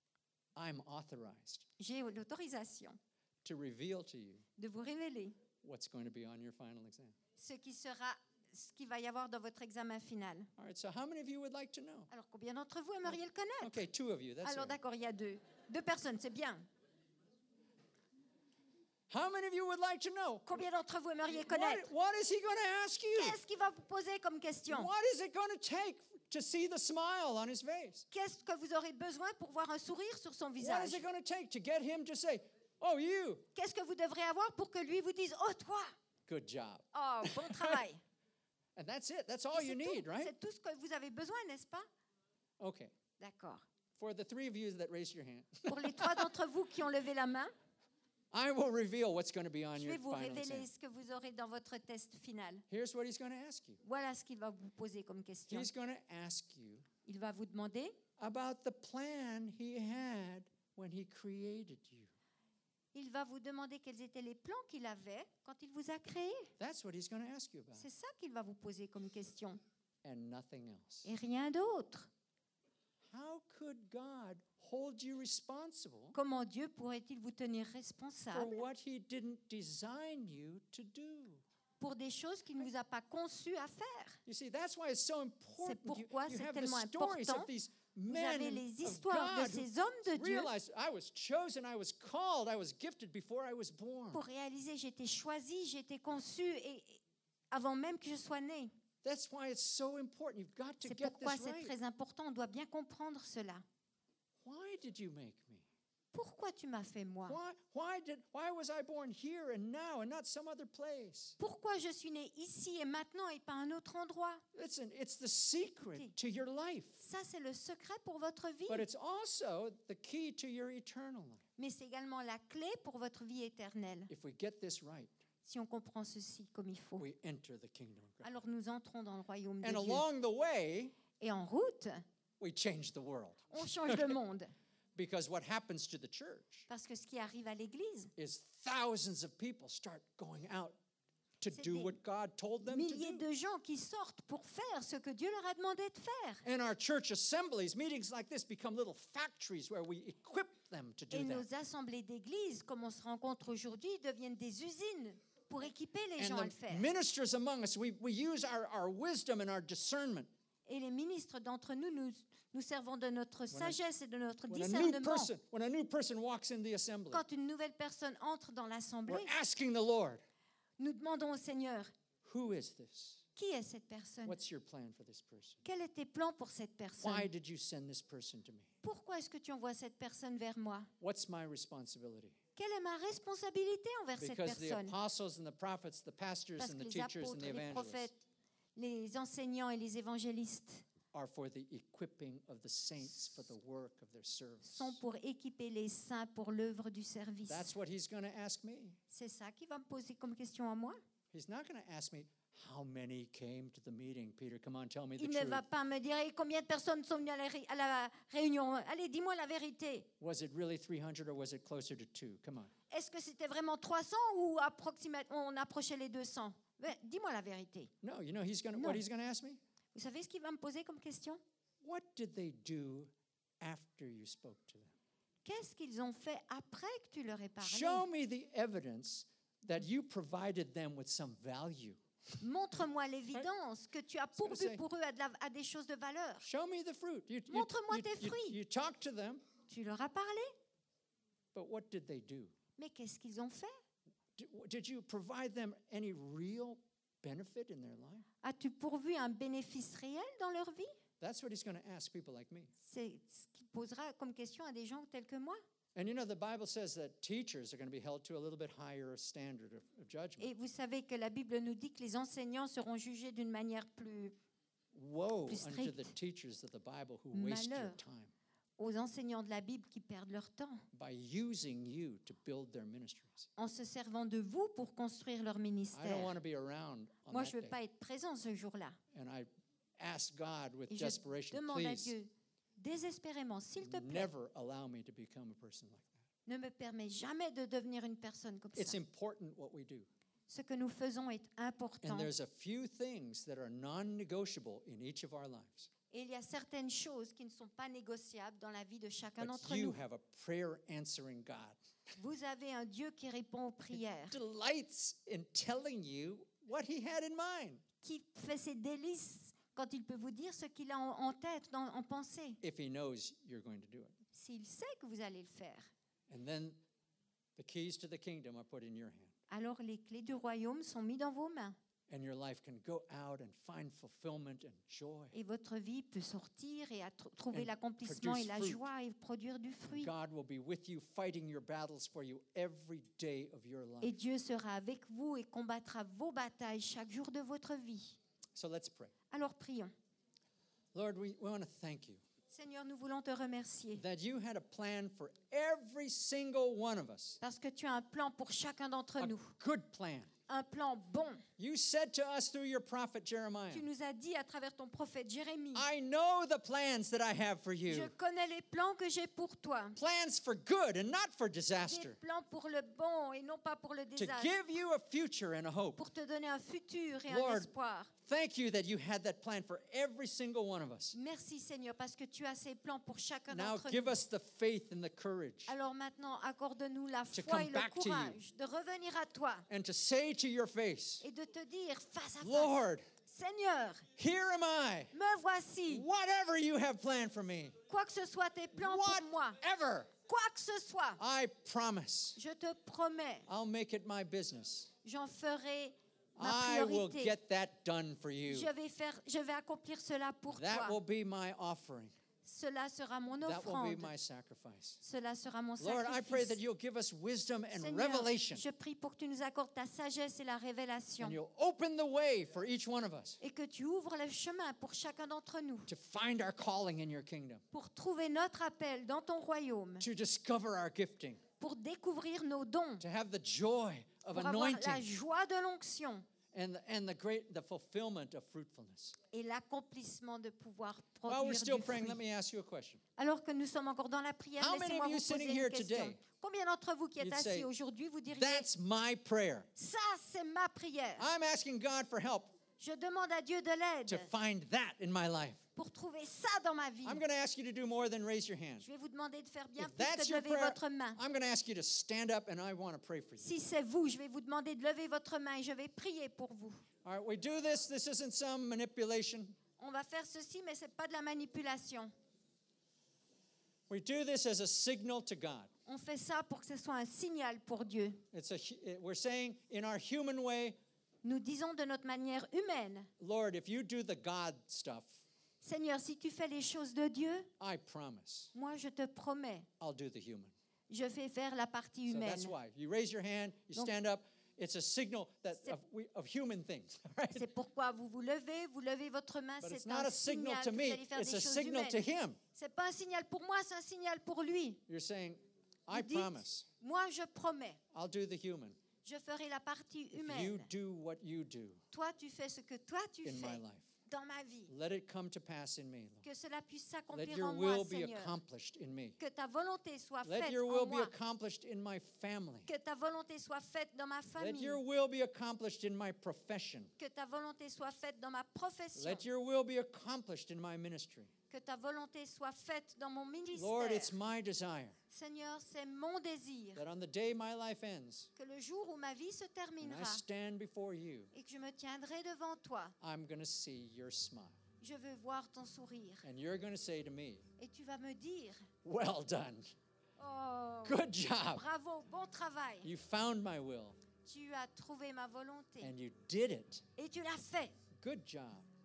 I'm authorized j'ai l'autorisation to reveal to you de vous révéler what's going to be on your final exam. ce qui sera, ce qu'il va y avoir dans votre examen final. All right, so how many of you would like to know? Alors combien d'entre vous aimeriez le connaître? Okay, two of you. That's Alors all right. d'accord, il y a deux. Deux personnes, c'est bien. How many of you would like to know? Combien d'entre vous aimeriez What, connaître? what is he going to ask you? Qu'est-ce qu'il va vous poser comme question? What is it going to take to see the smile on his face? Qu'est-ce que vous aurez besoin pour voir un sourire sur son What visage? is it going to take to get him to say, "Oh, you, Qu'est-ce que vous devrez avoir pour que lui vous dise « Oh, toi! good job." Oh, bon travail! And that's it. That's Et all you c'est tout. need, right? C'est tout ce que vous avez besoin, n'est-ce pas? Okay. D'accord. For the three of you that raised your hand, Pour les trois d'entre vous qui ont levé la main, I will reveal what's going to be on je your vais vous final révéler exam. ce que vous aurez dans votre test final. Here's what he's going to ask you. Voilà ce qu'il va vous poser comme question. He's going to ask you Il va vous demander, about the plan he had when he created you. il va vous demander quels étaient les plans qu'il avait quand il vous a créé. That's what he's going to ask you about, C'est ça qu'il va vous poser comme question. and nothing else. Et rien d'autre. How could God hold you responsible Comment Dieu pourrait-il vous tenir for responsable what he didn't design you to do? pour des choses qu'il ne vous a pas conçues à faire? You see, that's why it's so important. You- pourquoi you c'est have the tellement stories important. of these Vous men avez and les of histoires de God who ces hommes de Dieu realized I was chosen, I was called, I was gifted before I was born. pour réaliser j'ai été choisi, j'ai été conçu et, et avant même que je sois né. That's why it's so important. You've got to C'est get pourquoi this c'est right. très important. On doit bien comprendre cela. Why did you make me? Pourquoi tu m'as fait moi? Why, why, did, why was I born here and now and not some other place? Pourquoi je suis né ici et maintenant et pas à un autre endroit? Listen, it's the secret Écoutez. to your life, Ça, c'est le secret pour votre vie. but it's also the key to your eternal life. Mais c'est également la clé pour votre vie éternelle. If we get this right, Si on comprend ceci comme il faut, we enter the kingdom of God. alors nous entrons dans le royaume de And Dieu. along the way, Et en route, we change the world. on change le monde. Because what happens to the church Parce que ce qui arrive à l'Église, is thousands of people start going out to C'est do des what God told them to milliers do. de gens qui sortent pour faire ce que Dieu leur a demandé de faire. And our church assemblies, meetings like this, become little factories where we equip them to do Et that. nos assemblées d'église, comme on se rencontre aujourd'hui, deviennent des usines pour équiper les gens And à le the faire. ministers among us, we, we use our, our wisdom and our discernment. Et les ministres d'entre nous, nous, nous servons de notre sagesse et de notre When a new discernement. person, when a new person walks in the assembly, Quand une nouvelle personne entre dans we're l'assemblée, asking the Lord, nous demandons au Seigneur, who is this? qui est cette personne? What's your plan for this person? Quel est tes plans pour cette personne? Why did you send this person to me? Pourquoi est-ce que tu envoies cette personne vers moi? What's my responsibility? Quelle est ma responsabilité envers cette Because the personne? apostles and the prophets, the pastors Parce and que the les teachers and apôtres, the les evangelists prophètes, les enseignants et les évangélistes are for the equipping of the saints for the work of their service. sont pour équiper les saints pour l'œuvre du service. That's what he's going to ask me. C'est ça qu'il va me poser comme question à moi. He's not going to ask me, how many came to the meeting? Peter, come on, tell me the Il ne truth. va pas me dire eh, combien de personnes sont venues à la, ré- à la réunion. Allez, dis-moi la vérité. Was it really three hundred or was it closer to two? Come on. Est-ce que c'était vraiment trois cents ou approximativement on approchait les deux cents? Ouais, dis-moi la vérité. No, you know he's going to, No. what he's going to ask me? Vous savez ce qu'il va me poser comme question? What did they do after you spoke to them? Qu'est-ce qu'ils ont fait après que tu leur aies parlé? Show me the evidence that you provided them with some value. Montre-moi l'évidence que tu as gonna pourvu say- pour eux à, de la- à des choses de valeur. Show me the fruit. You, you, Montre-moi you, tes you- fruits. you talked to them, Tu leur as parlé, but what did they do? mais qu'est-ce qu'ils ont fait? Did, did you provide them any real benefit in their life? As-tu pourvu un bénéfice réel dans leur vie? That's what he's going to ask people like me. C'est ce qu'il posera comme question à des gens tels que moi. And you know, the Bible says that teachers are going to be held to a little bit higher standard of, of judgment. Et vous savez que la Bible nous dit que les enseignants seront jugés d'une manière plus Woe plus unto strict. the teachers of the Bible who waste your Malheur. time aux enseignants de la Bible qui perdent leur temps by using you to build their ministries. en se servant de vous pour construire leur I don't ministère. want to be around on Moi, that je ne veux day. pas être présent ce jour-là. And I ask God with Et je desperation, demande à please Dieu désespérément, s'il te plaît, never allow me to become a person like that. ne me permets jamais de devenir une personne comme It's ça. important what we do. Ce que nous faisons est important. And there's a few things that are non-negotiable in each of our lives. Et il y a certaines choses qui ne sont pas négociables dans la vie de chacun But d'entre you nous. have a prayer answering God. Vous avez un Dieu qui répond aux prières, Delights in telling you what he had in mind. qui fait ses délices quand il peut vous dire ce qu'il a en, en tête, dans- en pensée, If he knows you're going to do it. s'il sait que vous allez le faire. And then the keys to the kingdom are put in your hand. Alors les clés du royaume sont mises dans vos mains And your life can go out and find fulfillment and joy. et votre vie peut sortir et à tr- trouver And l'accomplissement et produce la fruit. joie et produire du fruit. God will be with you, fighting your battles for you every day of your Et life. Dieu sera avec vous et combattra vos batailles chaque jour de votre vie. So let's pray. Alors prions. Lord, we, we want to thank you Seigneur, nous voulons te remercier that you had a plan for every single one of us. parce que tu as un plan pour chacun d'entre A nous, good plan. un plan bon. You said to us through your prophet Jeremiah, Tu nous as dit à travers ton prophète Jérémie, I know the plans that I have for je you. connais les plans que j'ai pour toi, Plans for good and not for des disaster. plans pour le bon et non pas pour le To désastre, give you a future and a hope. pour te donner un futur et un Lord, espoir. Thank you that you had that plan for every single one of us. Merci Seigneur parce que tu as ces plans pour chacun Now d'entre give nous. us the faith and the courage Alors maintenant, accorde-nous la To foi come et le back to you. courage de revenir à toi and to say to your face, et de te dire face à face, Lord, Seigneur, here am I. me voici. Whatever you have planned for me, Quoi que ce soit tes plans pour moi, whatever, quoi que ce soit, I promise je te promets, I'll make it my business. j'en ferai ma I will priorité. get that done for you. Je vais faire, je vais accomplir cela pour That toi. will be my offering. Cela sera mon That will be offrande. my sacrifice. Cela sera mon Lord, I pray that sacrifice. you'll give us wisdom and Seigneur, revelation. je prie pour que tu nous accordes ta sagesse et la révélation And you'll open the way for each one of us et que tu ouvres le chemin pour chacun d'entre nous to find our calling in your kingdom, pour trouver notre appel dans ton royaume, to discover our gifting, pour découvrir nos dons, to have the joy of pour avoir la anointing joie de l'onction and the, and the great the fulfillment of fruitfulness. et l'accomplissement de pouvoir While we're produire still du praying, let fruit. me ask you a question. Alors que nous sommes encore dans la prière, How many laissez-moi of you vous poser sitting une here question. today, Combien d'entre vous qui êtes you'd assis say, aujourd'hui, vous diriez, That's my prayer. ça c'est ma prière. I'm asking God for help Je demande à Dieu de to l'aide find that in my life. pour trouver ça dans ma vie. I'm going to ask you to do more than raise your hand. Je vais vous demander de faire bien If plus que that's de your lever prayer, votre main. I'm going to ask you to stand up and I want to pray for you. Si c'est vous, je vais vous demander de lever votre main et je vais prier pour vous. All right, we do this. This isn't some manipulation. On va faire ceci, mais ce n'est pas de la manipulation. We do this as a signal to God. On fait ça pour que ce soit un signal pour Dieu. It's a, hu- we're saying in our human way, Nous disons de notre manière humaine, Lord, if you do the God stuff, Seigneur, si tu fais les choses de Dieu, I promise moi je te promets, I'll do the human. je vais faire la partie So humaine. that's why. You raise your hand, you Donc- stand up. It's a signal that C'est- of, we, of human things, right? C'est pourquoi vous vous levez, vous levez votre main, But it's c'est not un a signal signal to que me, vous allez faire it's des a choses signal to humaines. him. C'est pas un signal pour moi, c'est un signal pour lui. You're saying, I Vous dites, promise moi je promets, I'll do the human. je ferai la partie If you humaine. do what you do Toi tu fais ce que toi tu in my fais life, dans ma vie. let it come to pass in me. Lord. Que cela puisse Let s'accomplir your en moi, will be Seigneur. accomplished in me. Que ta volonté soit Let faite your en will be moi. accomplished in my family. Que ta volonté soit faite dans ma Let famille. your will be accomplished in my profession. Que ta volonté soit faite dans ma profession. Let your will be accomplished in my ministry. Que ta volonté soit faite dans mon ministère. Lord, it's my desire Seigneur, c'est mon désir that on the day my life ends que le jour où ma vie se and I terminera stand before you, et que je me tiendrai devant toi, I'm going to see your smile. je veux voir ton sourire. And you're going to say to me, Et tu vas me dire, well done. oh, Good job. bravo, bon travail. You found my will Tu as trouvé ma volonté and you did it. et tu l'as fait. Good job.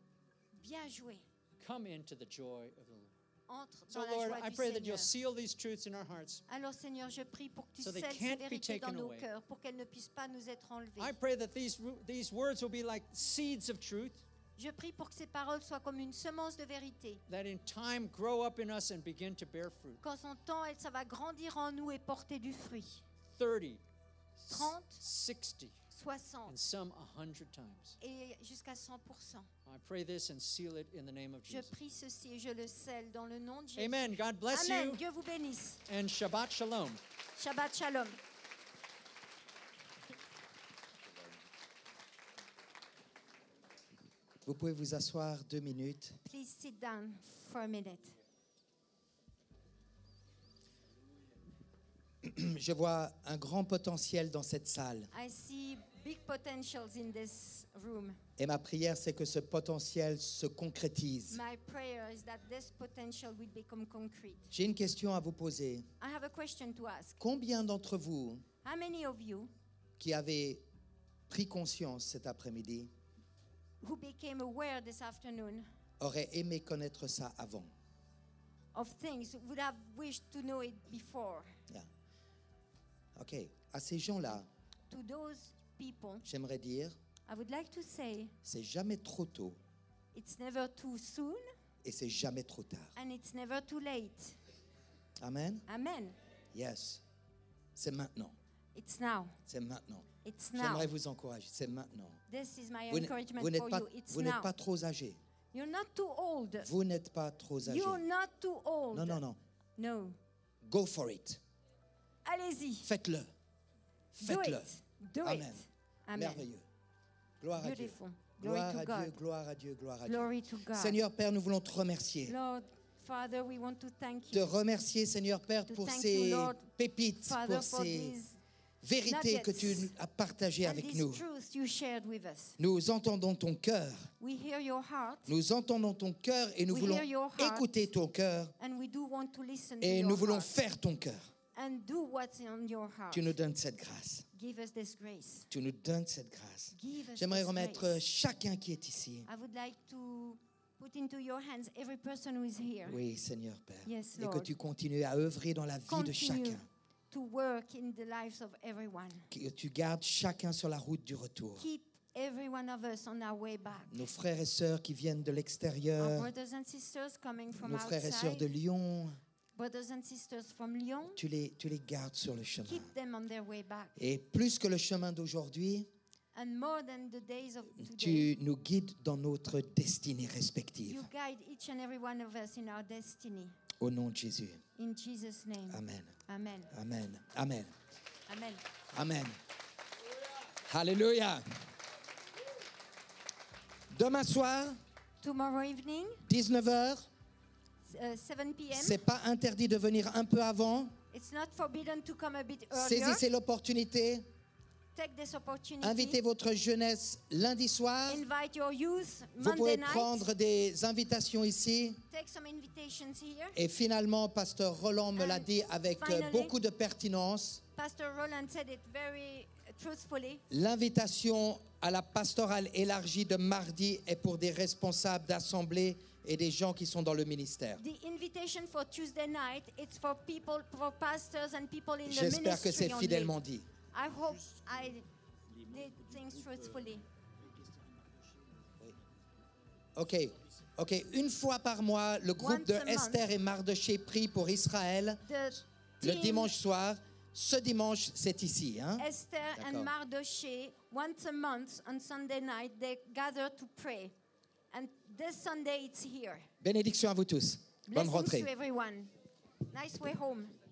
Bien joué. Come into the joy of the Lord. Entre So, dans la Lord, joie I du pray that you'll Seigneur. seal these truths in our hearts. Alors Seigneur, je prie pour que tu So they scelles ces can't be vérités dans taken nos away. cœurs, pour qu'elles ne puissent pas nous être enlevées. I pray that these, these words will be like seeds of truth Je prie pour que ces paroles soient comme une semence de vérité. that in time grow up in us and begin to bear fruit. Qu'en son temps, elle, ça va grandir en nous et porter du fruit. thirty, Trente. sixty, soixante and some a hundred times. et jusqu'à cent pour cent. I pray this and seal it in the name of Je Jesus. prie ceci et je le scelle dans le nom de Jésus. Amen. God bless Amen. you Dieu vous bénisse. and Shabbat Shalom. Shabbat Shalom. Vous pouvez vous asseoir deux minutes. Please sit down for a minute. Je vois un grand potentiel dans cette salle. I see big potentials in this room. Et ma prière, c'est que ce potentiel se concrétise. My prayer is that this potential will become concrete. J'ai une question à vous poser. I have a question to ask. Combien d'entre vous How many of you qui avez pris conscience cet après-midi who became aware this afternoon auraient aimé connaître ça avant? of things would have wished to know it before? Yeah. OK. À ces gens-là, To those people, j'aimerais dire, I would like to say c'est jamais trop tôt it's never too soon et c'est jamais trop tard. and it's never too late. Amen? Amen. Yes. C'est maintenant. It's now. C'est maintenant. It's now. J'aimerais vous encourager. C'est maintenant. This is my Vous n'êtes encouragement vous n'êtes for pas, you. It's vous n'êtes now. pas trop âgé. You're not too old. Vous n'êtes pas trop âgé. You're not too old. Non, non, non. No. Go for it. Allez-y. Faites-le. Do Faites-le. it. Do Amen. it. Amen. Merveilleux. Gloire à Dieu. Beautiful. Glory Gloire to à God. Dieu, gloire à Dieu, gloire à Dieu. Glory to God. Seigneur Père, nous voulons te remercier. Lord, Father, we want to thank Te you. remercier, Seigneur Père, To pour thank ces you, Lord, pépites, Father, pour for ces these vérités que nuggets tu as partagées and avec these nous. truths you shared with us. Nous entendons ton cœur. We hear your heart Nous entendons ton cœur et nous We voulons hear your heart. écouter ton cœur and we do want to listen et to nous your voulons heart faire ton cœur. and do what's on your heart. Tu nous donnes cette grâce. Give us this grace. Tu nous donnes cette grâce. Give us J'aimerais this remettre grace. chacun qui est ici. I would like to put into your hands every person who is here. Oui, Seigneur Père. Yes, Et que Lord. tu continues à œuvrer dans la vie de Continue chacun. to work in the lives of everyone. Que tu gardes chacun sur la route du retour. Keep every one of us on our way back. Nos frères et sœurs qui viennent de Our l'extérieur, brothers and sisters coming from nos frères et sœurs de outside, Lyon, brothers and sisters from Lyon, tu les, tu les gardes sur le chemin. keep them on their way back. Et plus que le chemin d'aujourd'hui, And more than the days of today, tu nous guides dans notre destinée you respective. guide each and every one of us in our destiny. Au nom de Jésus. In Jesus' name. Amen. Amen. Amen. Amen. Amen. Amen. Alléluia. Demain soir, Tomorrow evening, dix-neuf heures, uh, seven p m c'est pas interdit de venir un peu avant. It's not forbidden to come a bit earlier. Saisissez l'opportunité. take this opportunity. Invitez votre jeunesse lundi soir. Invite your youth Vous Monday pouvez night. prendre des invitations ici. Take some invitations here. Et finalement, Pasteur Roland me l'a dit avec euh, finally- beaucoup de pertinence. Pastor Roland said it very truthfully. L'invitation à la pastorale élargie de mardi est pour des responsables d'assemblée et des gens qui sont dans le ministère. The invitation for Tuesday night, it's for people, for pastors and people in the J'espère que c'est ministry only. fidèlement dit. I hope I did things truthfully. OK. OK. Une fois par mois, le groupe Once de a month. Esther et Mardoché prie pour Israël The le team dimanche soir. Ce dimanche, c'est ici. Hein? Esther and D'accord. Mardoché, once a month on Sunday night, they gather to pray. And this Sunday it's here. Bénédiction à vous tous. Bonne Blessings rentrée. to everyone. Nice way home.